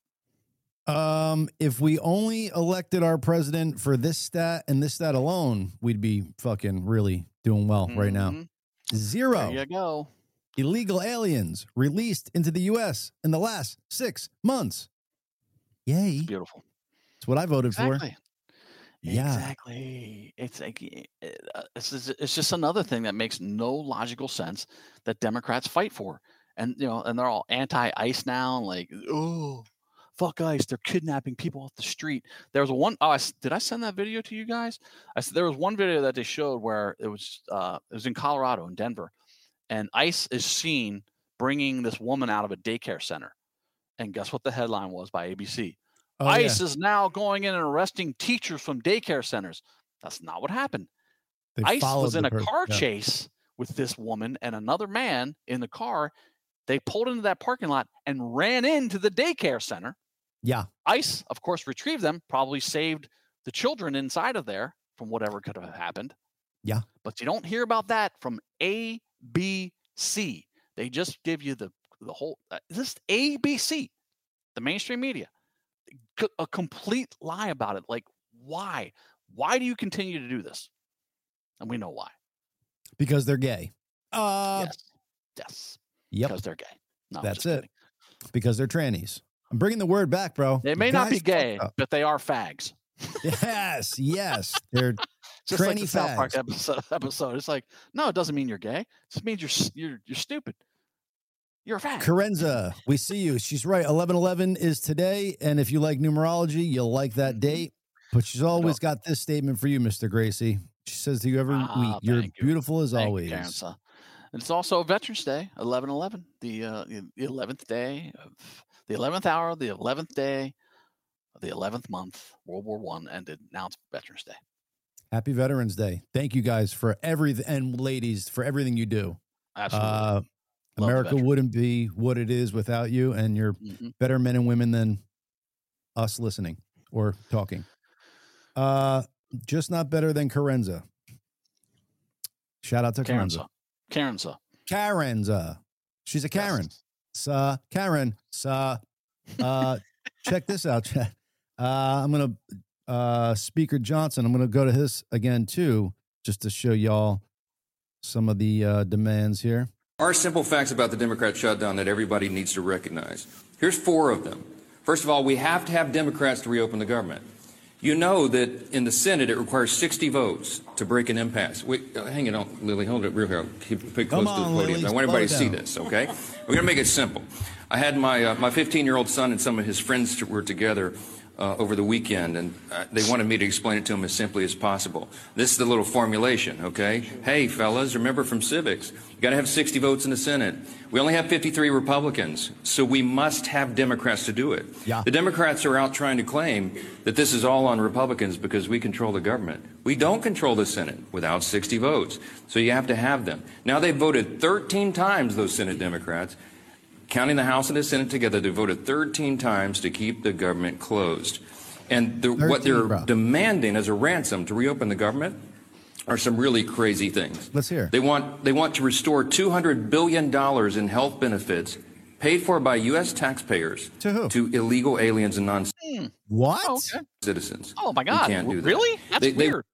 If we only elected our president for this stat and this stat alone, we'd be fucking really doing well right now. 0. There you go. Illegal aliens released into the U.S. in the last 6 months. Yay. It's beautiful. It's what I voted for. Yeah. Exactly. It's like it's just another thing that makes no logical sense that Democrats fight for. And and they're all anti-ICE now, and like, oh, fuck ICE, they're kidnapping people off the street. There was one did I send that video to you guys? There was one video that they showed where it was in Colorado, in Denver, and ICE is seen bringing this woman out of a daycare center. And guess what the headline was by ABC? ICE is now going in and arresting teachers from daycare centers. That's not what happened. ICE was in a car chase with this woman and another man in the car. They pulled into that parking lot and ran into the daycare center. Yeah. ICE, of course, retrieved them, probably saved the children inside of there from whatever could have happened. Yeah. But you don't hear about that from ABC. They just give you the whole this ABC, the mainstream media. A complete lie about it. Like, why? Why do you continue to do this? And we know why. Because they're gay. Yes. Yep. Because they're gay. No, that's it. Because they're trannies. I'm bringing the word back, bro. They may not be gay, but they are fags. Yes. They're just tranny like the South Park fags. episode. It's like, no, it doesn't mean you're gay. It just means you're stupid. You're a fag. Carenza, we see you. She's right. 11/11 is today, and if you like numerology, you'll like that date. But she's always got this statement for you, Mr. Gracie. She says to you every week, "You're beautiful as always." And it's also Veterans Day, 11/11, the 11th day of the 11th hour, the 11th day of the 11th month. World War I ended. Now it's Veterans Day. Happy Veterans Day! Thank you guys for everything, and ladies for everything you do. Absolutely. America wouldn't be what it is without you, and you're better men and women than us listening or talking. Just not better than Carenza. Shout out to Carenza. Carenza. She's a Karen. Yes. Karen. Check this out, chat. I'm going to, Speaker Johnson, I'm going to go to his again, too, just to show y'all some of the demands here. Are simple facts about the Democrat shutdown that everybody needs to recognize. Here's 4 of them. First of all, we have to have Democrats to reopen the government. You know that in the Senate it requires 60 votes to break an impasse. Wait, hang on, Lily, hold it real here. Keep it close to the podium. I want everybody to see this, okay? We're going to make it simple. I had my 15-year-old son and some of his friends were together over the weekend, and they wanted me to explain it to them as simply as possible. This is the little formulation, okay? Hey, fellas, remember from civics, you got to have 60 votes in the Senate. We only have 53 Republicans, so we must have Democrats to do it. Yeah. The Democrats are out trying to claim that this is all on Republicans because we control the government. We don't control the Senate without 60 votes, so you have to have them. Now, they voted 13 times, those Senate Democrats. Counting the House and the Senate together, they voted 13 times to keep the government closed. And what they're demanding as a ransom to reopen the government are some really crazy things. Let's hear. They want to restore $200 billion in health benefits paid for by U.S. taxpayers to who? To illegal aliens and non-citizens. What? Citizens. Oh, my God. We can't do that. Really? That's weird.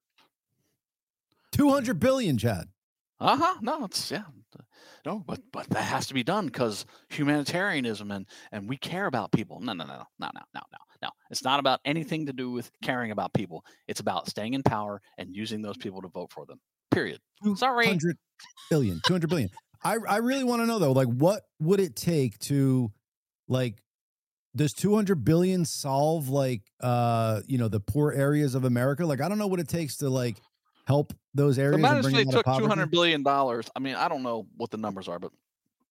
200 billion, Chad. No, it's, yeah. No, but that has to be done because humanitarianism and we care about people. No. It's not about anything to do with caring about people. It's about staying in power and using those people to vote for them. Period. Sorry. 200 billion. I really want to know, though, like, what would it take to, like, does 200 billion solve, like, the poor areas of America? Like, I don't know what it takes to, like, help those areas. Imagine if they took $200 billion. I mean, I don't know what the numbers are, but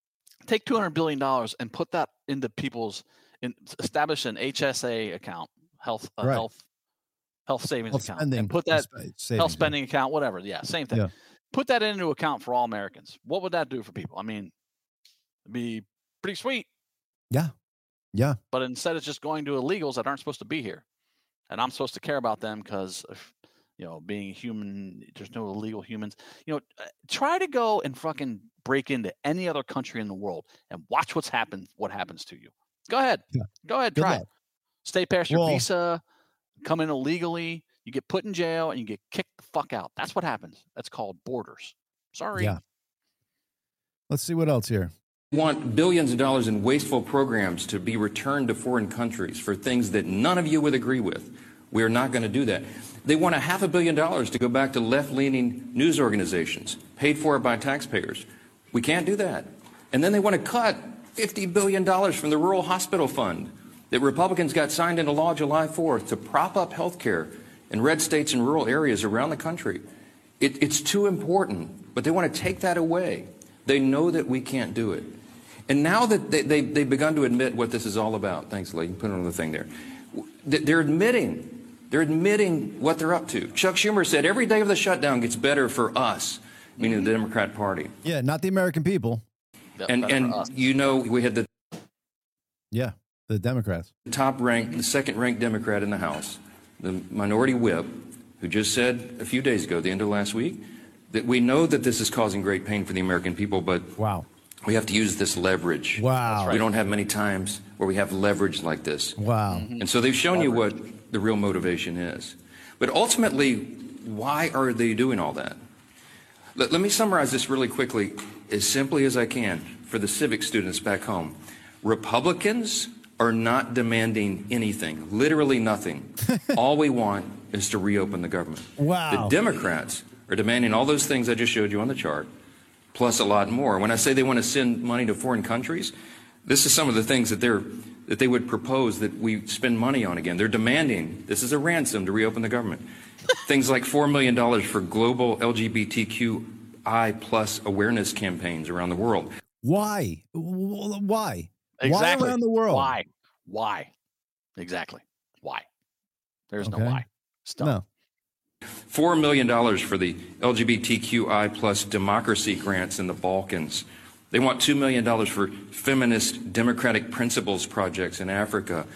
take $200 billion and put that into establish an HSA account, health savings account, and put that health spending account, whatever. Yeah, same thing. Yeah. Put that into account for all Americans. What would that do for people? I mean, it'd be pretty sweet. Yeah. Yeah. But instead, it's just going to illegals that aren't supposed to be here. And I'm supposed to care about them because of, being human, there's no illegal humans. Try to go and fucking break into any other country in the world and watch what happens to you. Go ahead. Yeah. Go ahead. Try it. Stay past your visa, come in illegally, you get put in jail, and you get kicked the fuck out. That's what happens. That's called borders. Sorry. Yeah. Let's see what else here. We want billions of dollars in wasteful programs to be returned to foreign countries for things that none of you would agree with. We are not going to do that. They want $500 million to go back to left-leaning news organizations, paid for by taxpayers. We can't do that. And then they want to cut $50 billion from the Rural Hospital Fund that Republicans got signed into law July 4th to prop up health care in red states and rural areas around the country. It's too important, but they want to take that away. They know that we can't do it. And now that they've begun to admit what this is all about, thanks, Lee, you put it on the thing there. They're admitting what they're up to. Chuck Schumer said every day of the shutdown gets better for us, meaning the Democrat Party. Yeah, not the American people. And we had the Democrats. The second-ranked Democrat in the House, the minority whip, who just said a few days ago, the end of last week, that we know that this is causing great pain for the American people, but we have to use this leverage. Wow. We don't have many times where we have leverage like this. Wow. And so they've shown you what the real motivation is. But ultimately, why are they doing all that? Let me summarize this really quickly, as simply as I can, for the civic students back home. Republicans are not demanding anything, literally nothing. All we want is to reopen the government. Wow. The Democrats are demanding all those things I just showed you on the chart, plus a lot more. When I say they want to send money to foreign countries, this is some of the things that they would propose that we spend money on again. They're demanding, this is a ransom to reopen the government. Things like $4 million for global LGBTQI plus awareness campaigns around the world. Why? Why? Exactly. Why around the world? Why? Exactly. Why? There's no why. Stop. No. $4 million for the LGBTQI plus democracy grants in the Balkans. They want $2 million for feminist democratic principles projects in Africa.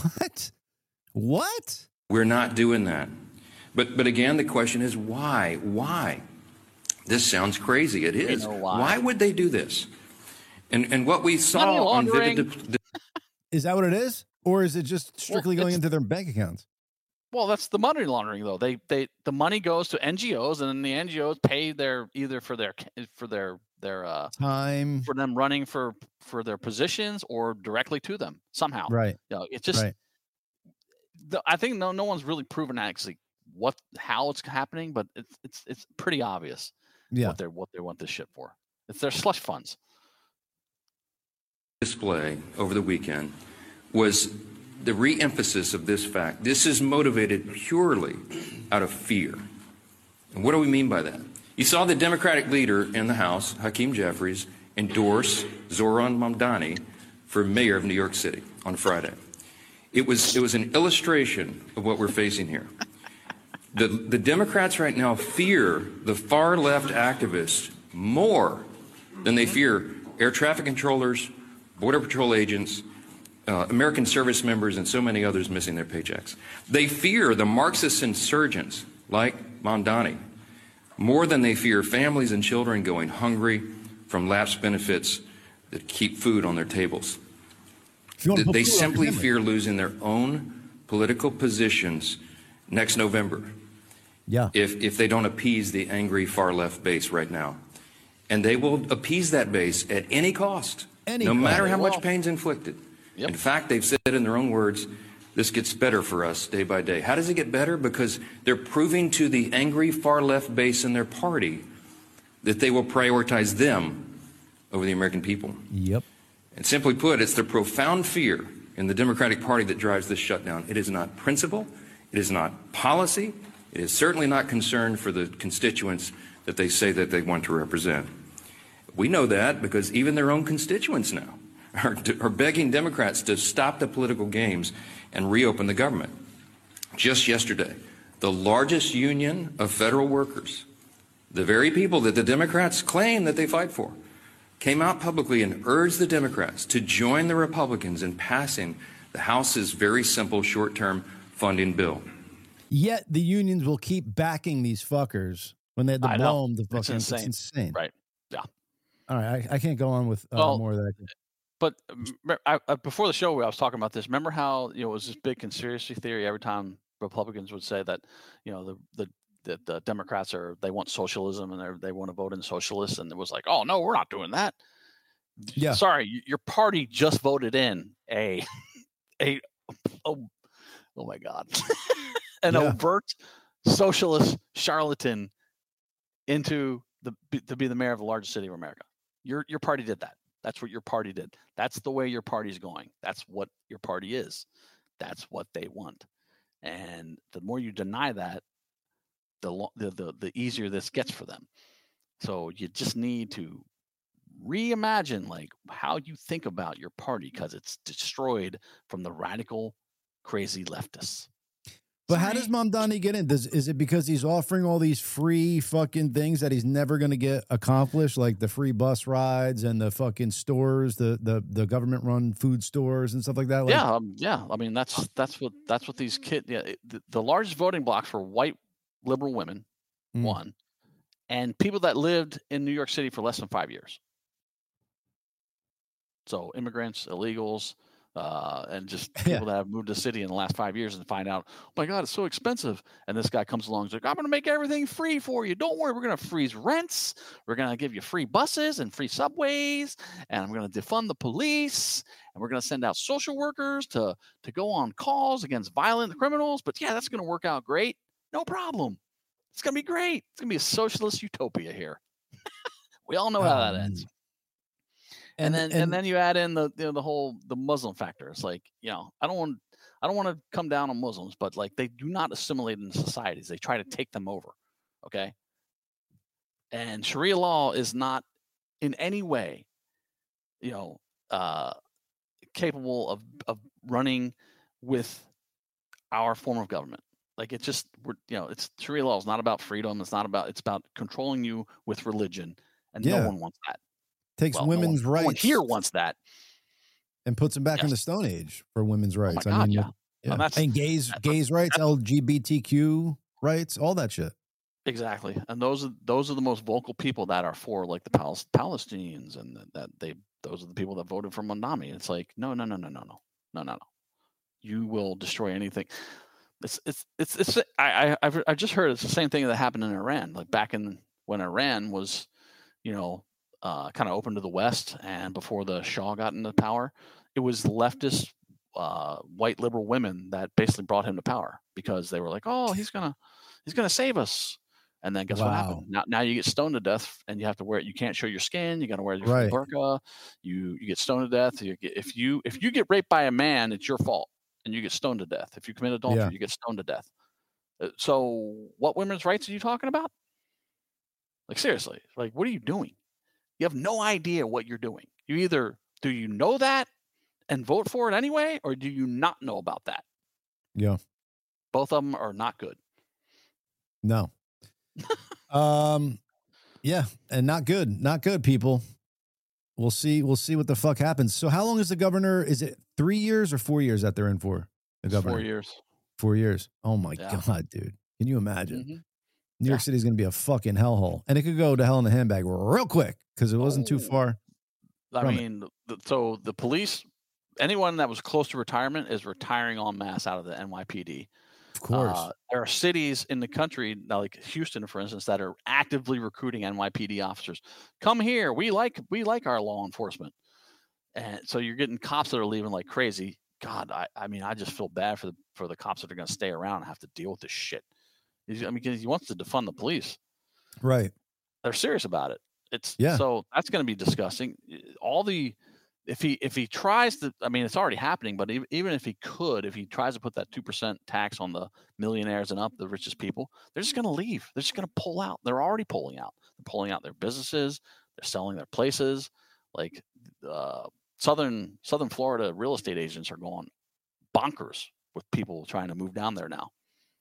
What? We're not doing that. But again, the question is why? Why? This sounds crazy. It is. Why would they do this? And what we saw on Vivid... Is that what it is? Or is it just strictly going into their bank accounts? Well, that's the money laundering, though. The money goes to NGOs, and then the NGOs pay either for their time, for them running for their positions, or directly to them somehow. Right. It's just. Right. I think no one's really proven actually how it's happening, but it's pretty obvious. Yeah. What they want this shit for. It's their slush funds. Display over the weekend was the re-emphasis of this fact. This is motivated purely out of fear. And what do we mean by that? You saw the Democratic leader in the House, Hakeem Jeffries, endorse Zoran Mamdani for mayor of New York City on Friday. It was an illustration of what we're facing here. The Democrats right now fear the far left activists more than they fear air traffic controllers, Border Patrol agents, American service members, and so many others missing their paychecks. They fear the Marxist insurgents like Mamdani more than they fear families and children going hungry from lapsed benefits that keep food on their tables. They simply fear losing their own political positions next November. Yeah. If they don't appease the angry far left base right now. And they will appease that base at any cost. No matter how much pain's inflicted. Yep. In fact, they've said in their own words, this gets better for us day by day. How does it get better? Because they're proving to the angry far left base in their party that they will prioritize them over the American people. Yep. And simply put, it's the profound fear in the Democratic Party that drives this shutdown. It is not principle. It is not policy. It is certainly not concern for the constituents that they say that they want to represent. We know that because even their own constituents now are begging Democrats to stop the political games and reopen the government. Just yesterday, the largest union of federal workers, the very people that the Democrats claim that they fight for, came out publicly and urged the Democrats to join the Republicans in passing the House's very simple short-term funding bill. Yet the unions will keep backing these fuckers when they had to blow them. It's insane. Right. Yeah. All right. I can't go on with more of that. But before the show, I was talking about this. Remember how it was this big conspiracy theory every time Republicans would say that the Democrats they want socialism and they want to vote in socialists, and it was like, oh no, we're not doing that. Yeah. Sorry, your party just voted in oh my God, an overt socialist charlatan to be the mayor of the largest city of America. Your party did that. That's what your party did. That's the way your party's going. That's what your party is. That's what they want. And the more you deny that, the easier this gets for them. So you just need to reimagine like how you think about your party, because it's destroyed from the radical, crazy leftists. But how does Mamdani get in? Is it because he's offering all these free fucking things that he's never going to get accomplished, like the free bus rides and the fucking stores, the government run food stores and stuff like that? Like, yeah. I mean, that's what these kids. Yeah, the largest voting blocks were white liberal women, one, and people that lived in New York City for less than 5 years. So immigrants, illegals. And just people that have moved to the city in the last 5 years and find out, oh my God, it's so expensive. And this guy comes along and is like, I'm going to make everything free for you. Don't worry. We're going to freeze rents. We're going to give you free buses and free subways. And I'm going to defund the police. And we're going to send out social workers to go on calls against violent criminals. But yeah, that's going to work out great. No problem. It's going to be great. It's going to be a socialist utopia here. We all know how that ends. And then you add in the Muslim factor. It's like, I don't want to come down on Muslims, but like they do not assimilate into societies. They try to take them over. Okay. And Sharia law is not in any way, capable of running with our form of government. Like it's Sharia law is not about freedom. It's about controlling you with religion, and no one wants that. Takes women's rights. No one here wants that, and puts them back in the Stone Age for women's rights. Oh my God, yeah. And gays rights, LGBTQ rights, all that shit. Exactly, and those are the most vocal people that are for like the Palestinians, and those are the people that voted for Mamdani. It's like no. You will destroy anything. I've just heard it's the same thing that happened in Iran, like back when Iran was, kind of open to the West, and before the Shah got into power, it was leftist white liberal women that basically brought him to power, because they were like, oh, he's gonna save us. And then guess what happened? Now you get stoned to death, and you have to wear it. You can't show your skin. You got to wear your burqa. You get stoned to death. If you get raped by a man, it's your fault, and you get stoned to death. If you commit adultery, you get stoned to death. So what women's rights are you talking about? Like seriously, like what are you doing? You have no idea what you're doing. You either do you know that and vote for it anyway, or do you not know about that? Yeah. Both of them are not good. No. Yeah, and not good. Not good, people. We'll see what the fuck happens. So how long is the governor? Is it 3 years or 4 years that they're in for? The governor? 4 years. 4 years. Oh my God, dude. Can you imagine? Mm-hmm. New York City is going to be a fucking hellhole, and it could go to hell in the handbag real quick because it wasn't too far. So the police, anyone that was close to retirement is retiring en masse out of the NYPD. Of course. There are cities in the country, like Houston, for instance, that are actively recruiting NYPD officers. Come here. We like our law enforcement. And so you're getting cops that are leaving like crazy. God, I just feel bad for the cops that are going to stay around and have to deal with this shit. Because he wants to defund the police. Right. They're serious about it. So that's going to be disgusting. If he tries to, it's already happening, but even if he tries to put that 2% tax on the millionaires and up, the richest people, they're just going to leave. They're just going to pull out. They're already pulling out. They're pulling out their businesses. They're selling their places. Like Southern Florida real estate agents are going bonkers with people trying to move down there now.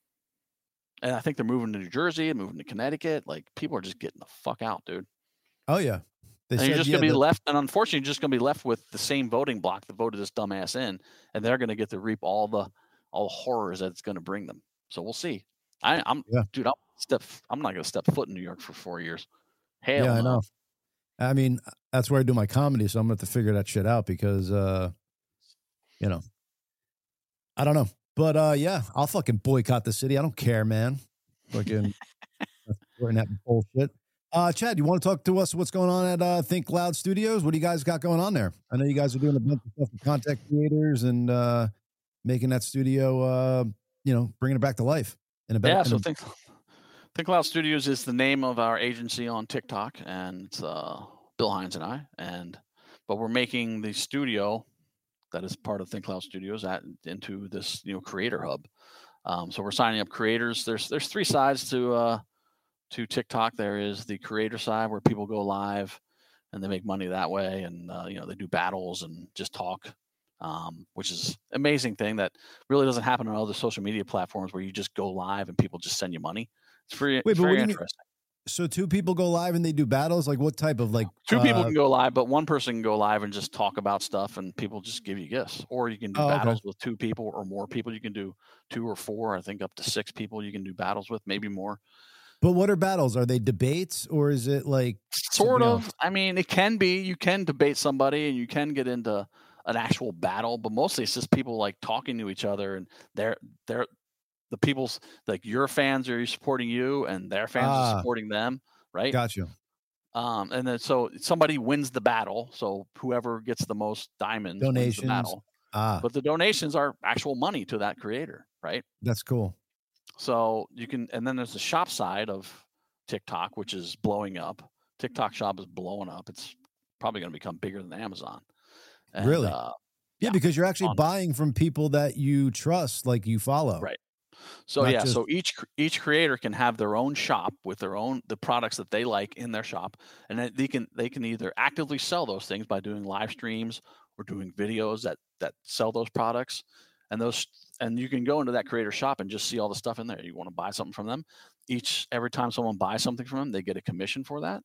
And I think they're moving to New Jersey and moving to Connecticut. Like, people are just getting the fuck out, dude. Oh, yeah. And you're just going to be left, and unfortunately, you're just going to be left with the same voting bloc that voted this dumbass in, and they're going to get to reap all the horrors that it's going to bring them. So we'll see. Dude, I'm not going to step foot in New York for 4 years. Hell yeah, no. I know. I mean, that's where I do my comedy, so I'm going to have to figure that shit out because, you know, I don't know. But, yeah, I'll fucking boycott the city. I don't care, man. Fucking that bullshit. Chad, you want to talk to us what's going on at Think Loud Studios? What do you guys got going on there? I know you guys are doing a bunch of stuff with content creators and making that studio, bringing it back to life. So Think Loud Studios is the name of our agency on TikTok, and it's Bill Hines and I. But we're making the studio that is part of Think Loud Studios into this creator hub. So we're signing up creators. There's three sides to TikTok. There is the creator side where people go live and they make money that way, and they do battles and just talk, which is an amazing thing that really doesn't happen on other social media platforms where you just go live and people just send you money. It's very interesting. So two people go live and they do battles? Like, what type of two people can go live, but one person can go live and just talk about stuff and people just give you gifts. Or you can do battles with two people or more people. You can do 2 or 4, I think up to 6 people you can do battles with, maybe more. But what are battles? Are they debates or is it like sort of else? I mean, it can be. You can debate somebody and you can get into an actual battle, but mostly it's just people like talking to each other, and they're the people's, like, your fans are supporting you and their fans are supporting them, right? Gotcha. And then so somebody wins the battle. So whoever gets the most diamonds wins the battle. But the donations are actual money to that creator, right? That's cool. So you can, and then there's the shop side of TikTok, which is blowing up. TikTok shop is blowing up. It's probably going to become bigger than Amazon. And, really? Yeah, because you're actually buying from people that you trust, like you follow. Right. So so each creator can have their own shop with the products that they like in their shop, and then they can either actively sell those things by doing live streams or doing videos that sell those products, and you can go into that creator shop and just see all the stuff in there. You want to buy something from them. Every time someone buys something from them, they get a commission for that.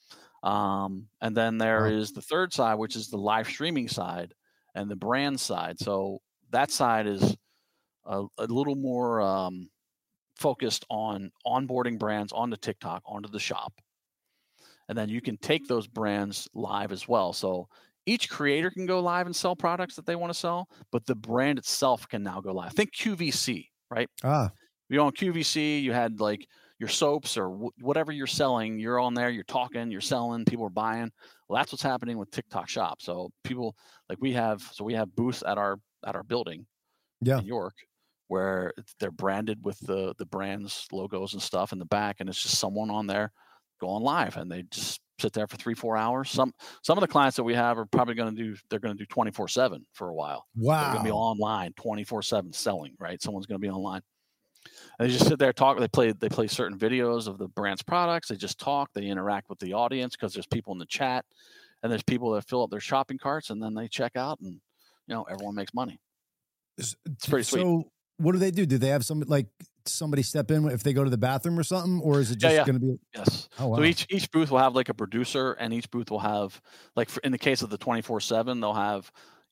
And then there is the third side, which is the live streaming side and the brand side. So that side is a little more focused on onboarding brands onto TikTok, onto the shop. And then you can take those brands live as well. So each creator can go live and sell products that they want to sell, but the brand itself can now go live. Think QVC, right? You're on QVC, you had like your soaps or whatever you're selling, you're on there, you're talking, you're selling, people are buying. Well, that's what's happening with TikTok Shop. So people, like, we have booths at our building in York, where they're branded with the brand's logos and stuff in the back, and it's just someone on there going live, and they just sit there for 3-4 hours. Some of the clients that we have are probably going to do 24/7 for a while. Wow. They're going to be online 24/7 selling, right? Someone's going to be online. And they just sit there, talk. They play certain videos of the brand's products. They just talk. They interact with the audience because there's people in the chat, and there's people that fill up their shopping carts, and then they check out, and everyone makes money. It's pretty sweet. So what do they do? Do they have somebody step in if they go to the bathroom or something, or is it just going to be? Yes. Oh, wow. So each booth will have like a producer, and each booth will have, like, in the case of the 24/7, they'll have,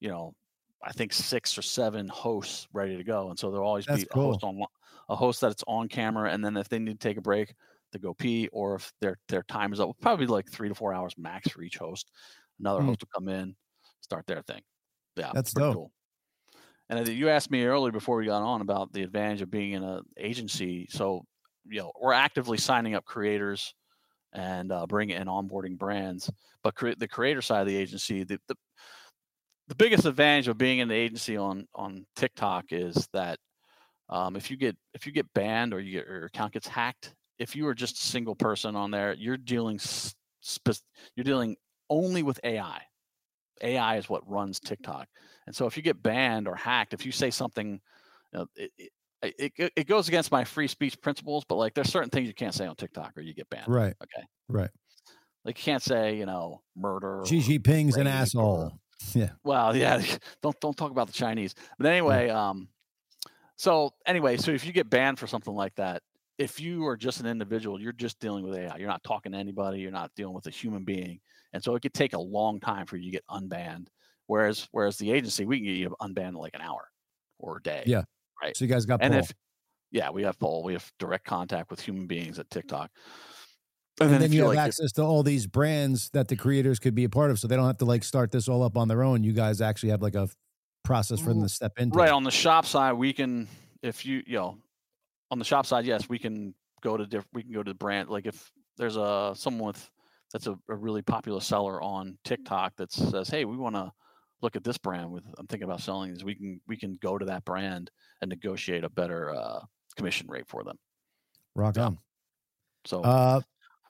I think 6 or 7 hosts ready to go, and so there'll always be a host that's on camera, and then if they need to take a break, they go pee, or if their time is up, probably like 3 to 4 hours max for each host. Another host will come in, start their thing. Yeah, that's pretty dope. Cool. And you asked me earlier before we got on about the advantage of being in an agency. So, we're actively signing up creators and bringing in onboarding brands. But the creator side of the agency, the biggest advantage of being in the agency on TikTok is that if you get banned or your account gets hacked, if you are just a single person on there, you're dealing only with AI. AI is what runs TikTok. And so if you get banned or hacked, if you say something, it goes against my free speech principles, but like there's certain things you can't say on TikTok or you get banned. Right. Okay. Right. Like you can't say, murder. Xi Jinping's an rape asshole. Yeah. Well, yeah. Don't talk about the Chinese. But anyway, so if you get banned for something like that, if you are just an individual, you're just dealing with AI. You're not talking to anybody. You're not dealing with a human being, and so it could take a long time for you to get unbanned. Whereas the agency, we can get you unbanned in like an hour or a day. Yeah. Right. So you guys got and Paul. we have Paul. We have direct contact with human beings at TikTok. And then you have access to all these brands that the creators could be a part of, so they don't have to like start this all up on their own. You guys actually have like a process for them to step into. Right. On the shop side, we can, if on the shop side, yes, we can go to the brand. Like if there's someone that's a really popular seller on TikTok that says, hey, we want to look at this brand I'm thinking about selling these. We can go to that brand and negotiate a better commission rate for them. Rock on. So,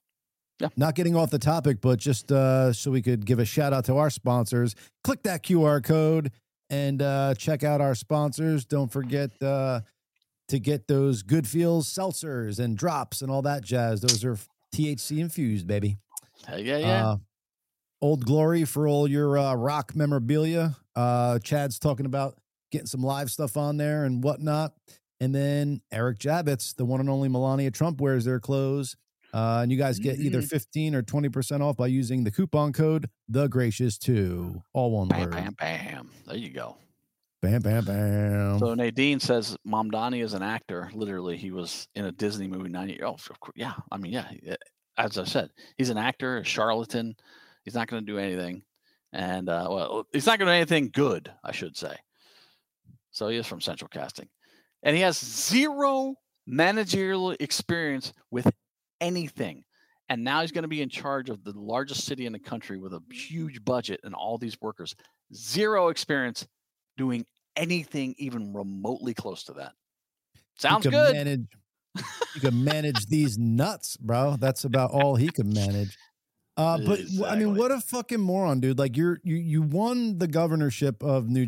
not getting off the topic, but just so we could give a shout out to our sponsors, click that QR code and check out our sponsors. Don't forget to get those Good Feels seltzers and drops and all that jazz. Those are THC infused, baby. Yeah. Old Glory for all your rock memorabilia. Chad's talking about getting some live stuff on there and whatnot. And then Eric Javits, the one and only Melania Trump, wears their clothes. And you guys get either 15 or 20% off by using the coupon code TheGracious2. All one word. Bam, bam. There you go. Bam, bam, bam. So Nadine says Mamdani is an actor. Literally, he was in a Disney movie 90. Oh, of course. Yeah. I mean, yeah. As I said, he's an actor, a charlatan. He's not going to do anything. And, he's not going to do anything good, I should say. So he is from Central Casting. And he has zero managerial experience with anything. And now he's going to be in charge of the largest city in the country with a huge budget and all these workers. Zero experience doing anything even remotely close to that. Sounds good. You can manage these nuts, bro. That's about all he can manage. But exactly. I mean, what a fucking moron, dude. Like you won the governorship of New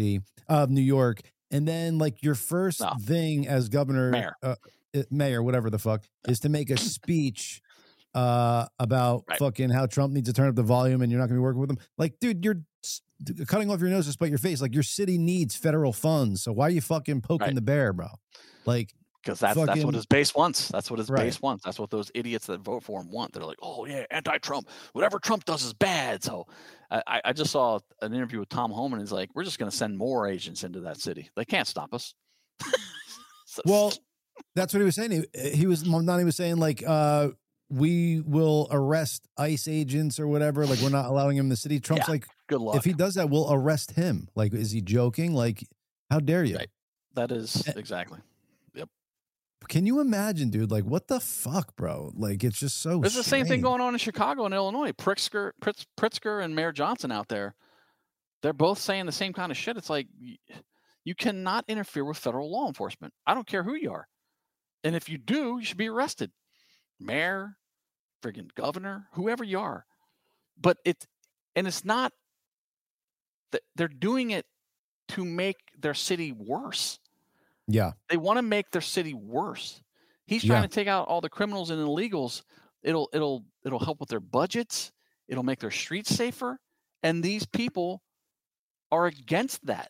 York. And then like your first thing as governor, mayor, whatever the fuck, is to make a speech about fucking how Trump needs to turn up the volume and you're not going to be working with him. Like, dude, you're cutting off your nose to spite your face. Like your city needs federal funds. So why are you fucking poking the bear, bro? Like, because that's what his base wants. That's what his base wants. That's what those idiots that vote for him want. They're like, oh yeah, anti-Trump. Whatever Trump does is bad. So I just saw an interview with Tom Homan. He's like, we're just going to send more agents into that city. They can't stop us. Well, that's what he was saying. He was saying like, we will arrest ICE agents or whatever. Like we're not allowing him in the city. Trump's like, good luck. If he does that, we'll arrest him. Like, is he joking? Like, how dare you? Right. That is exactly. Yep. Can you imagine, dude? Like, what the fuck, bro? Like, it's just so There's the same thing going on in Chicago and Illinois. Pritzker and Mayor Johnson out there, they're both saying the same kind of shit. It's like, you cannot interfere with federal law enforcement. I don't care who you are. And if you do, you should be arrested. Mayor, friggin' governor, whoever you are. But it's not that they're doing it to make their city worse. Yeah. They want to make their city worse. He's trying to take out all the criminals and illegals. It'll help with their budgets. It'll make their streets safer. And these people are against that.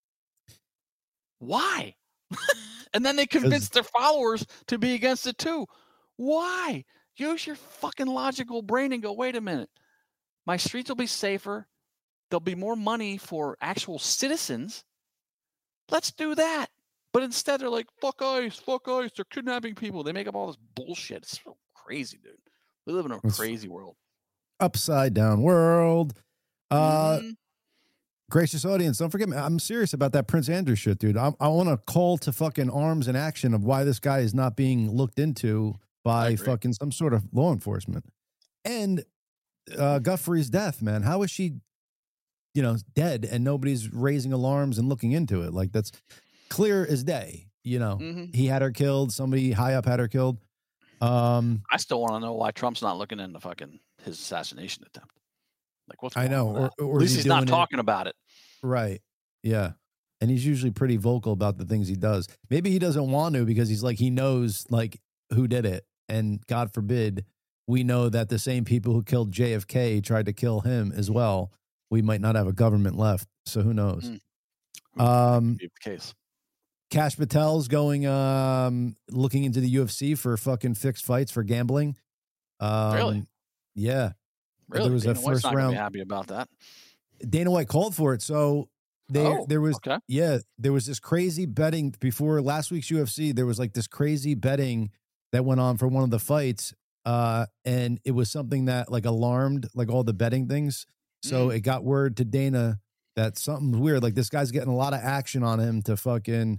Why? And then they convince their followers to be against it too. Why? Use your fucking logical brain and go, wait a minute. My streets will be safer. There'll be more money for actual citizens. Let's do that. But instead, they're like, fuck ICE. They're kidnapping people. They make up all this bullshit. It's so crazy, dude. We live in a crazy world. Upside down world. Gracious audience, don't forget me. I'm serious about that Prince Andrew shit, dude. I want to call to fucking arms and action of why this guy is not being looked into by fucking some sort of law enforcement. And Guthrie's death, man. How is she, dead and nobody's raising alarms and looking into it? Like, that's clear as day. He had her killed. Somebody high up had her killed. I still want to know why Trump's not looking into fucking his assassination attempt. Like, what's going on with that? Or at least he's not talking about it. Right. Yeah. And he's usually pretty vocal about the things he does. Maybe he doesn't want to because he's like, he knows like who did it. And God forbid, we know that the same people who killed JFK tried to kill him as well. We might not have a government left, so who knows? Be the case. Cash Patel's going, looking into the UFC for fucking fixed fights for gambling. Really? Yeah. Really? There was Dana a White's first not gonna round. be happy about that. Dana White called for it. So there was, there was this crazy betting before last week's UFC. There was like this crazy betting that went on for one of the fights. And it was something that like alarmed like all the betting things. So it got word to Dana that something's weird. Like this guy's getting a lot of action on him to fucking,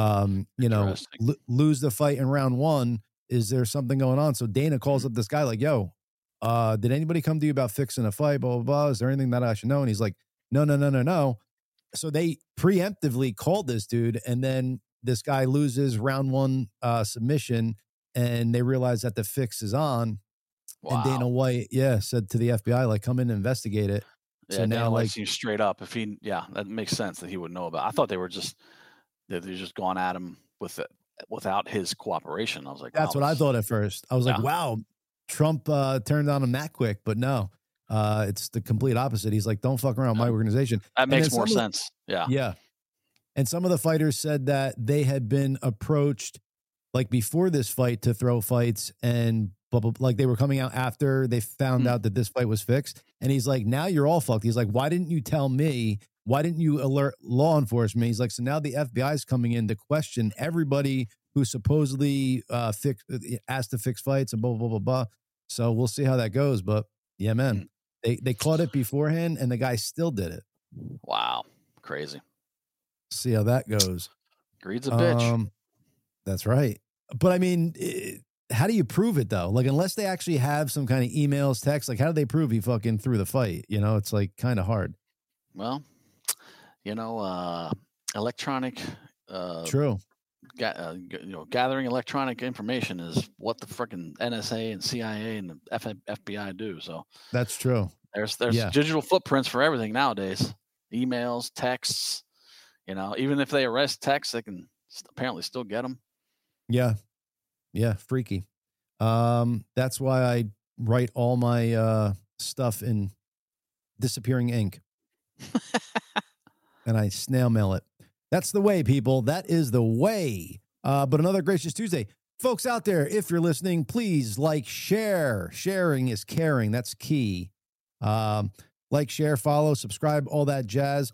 lose the fight in round one. Is there something going on? So Dana calls up this guy like, yo, did anybody come to you about fixing a fight? Blah, blah, blah. Is there anything that I should know? And he's like, no. So they preemptively called this dude. And then this guy loses round one submission. And they realize that the fix is on. Wow. And Dana White, said to the FBI, like, come in and investigate it. Yeah, so now, Dana White like, seems straight up. If he, that makes sense that he would know about. I thought they were just gone at him with it without his cooperation. I was like, that's what I thought at first. I was like, wow, Trump turned on him that quick, but no, it's the complete opposite. He's like, don't fuck around with my organization. That makes more sense. Yeah. And some of the fighters said that they had been approached like before this fight to throw fights and like they were coming out after they found out that this fight was fixed. And he's like, now you're all fucked. He's like, why didn't you tell me? Why didn't you alert law enforcement? He's like, so now the FBI is coming in to question everybody who supposedly asked to fix fights and blah, blah, blah, blah. So we'll see how that goes. But yeah, man, they caught it beforehand and the guy still did it. Wow. Crazy. See how that goes. Greed's a bitch. That's right. But I mean, how do you prove it though? Like, unless they actually have some kind of emails, text, like how do they prove he fucking threw the fight? You know, it's like kind of hard. Well, electronic, true. Gathering electronic information is what the freaking NSA and CIA and the FBI do. So that's true. There's digital footprints for everything nowadays. Emails, texts, even if they arrest texts, they can apparently still get them. Yeah. Freaky. That's why I write all my stuff in disappearing ink and I snail mail it. That's the way, people. That is the way. But another Gracious Tuesday. Folks out there, if you're listening, please share. Sharing is caring. That's key. Share, follow, subscribe, all that jazz.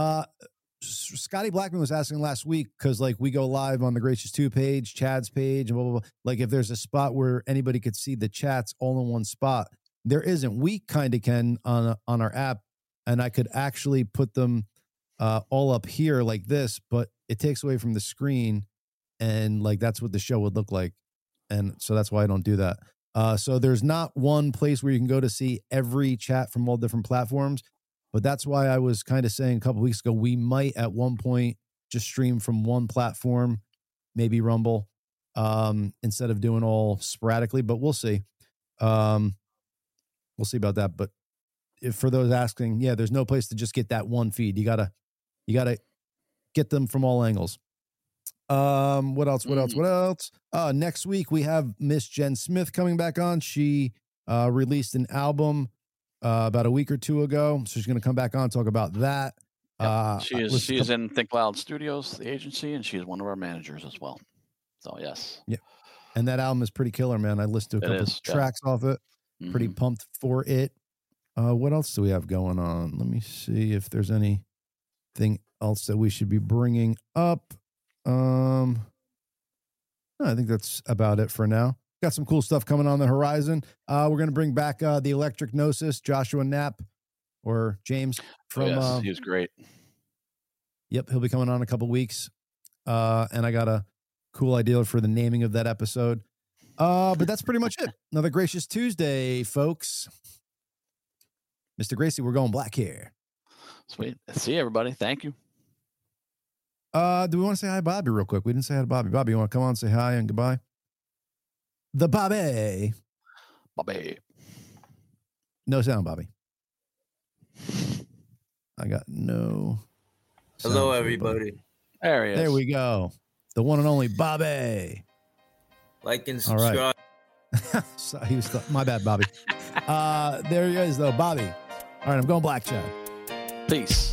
Scotty Blackman was asking last week because we go live on the Gracious 2 page, Chad's page, and blah, blah, blah. Like if there's a spot where anybody could see the chats all in one spot. There isn't. We kind of can on our app, and I could actually put them all up here like this, but it takes away from the screen, and that's what the show would look like. And so that's why I don't do that. So there's not one place where you can go to see every chat from all different platforms. But that's why I was kind of saying a couple weeks ago, we might at one point just stream from one platform, maybe Rumble, instead of doing all sporadically, but we'll see. We'll see about that. But for those asking, there's no place to just get that one feed. You gotta get them from all angles. What else? Next week we have Miss Jen Smith coming back on. She released an album about a week or two ago. So she's going to come back on and talk about that. She is in Think Loud Studios, the agency, and she's one of our managers as well. So, yes. Yeah. And that album is pretty killer, man. I listened to a couple tracks off it. Pretty pumped for it. What else do we have going on? Let me see if there's anything else that we should be bringing up. I think that's about it for now. Got some cool stuff coming on the horizon. We're going to bring back the Electric Gnosis, Joshua Knapp, or James from. He was great. Yep, he'll be coming on in a couple weeks, and I got a cool idea for the naming of that episode. But that's pretty much it. Another Gracious Tuesday, folks. Mr. Gracie, we're going black here. Sweet. See you, everybody. Thank you. Do we want to say hi to Bobby real quick? We didn't say hi to Bobby. Bobby, you want to come on, say hi and goodbye? The Bobby. No sound, Bobby. I got no sound. Hello, everybody. There he is. There we go. The one and only Bobby. Like and subscribe. All right. So he was my bad, Bobby. There he is, though. Bobby. All right, I'm going black, Chad. Peace.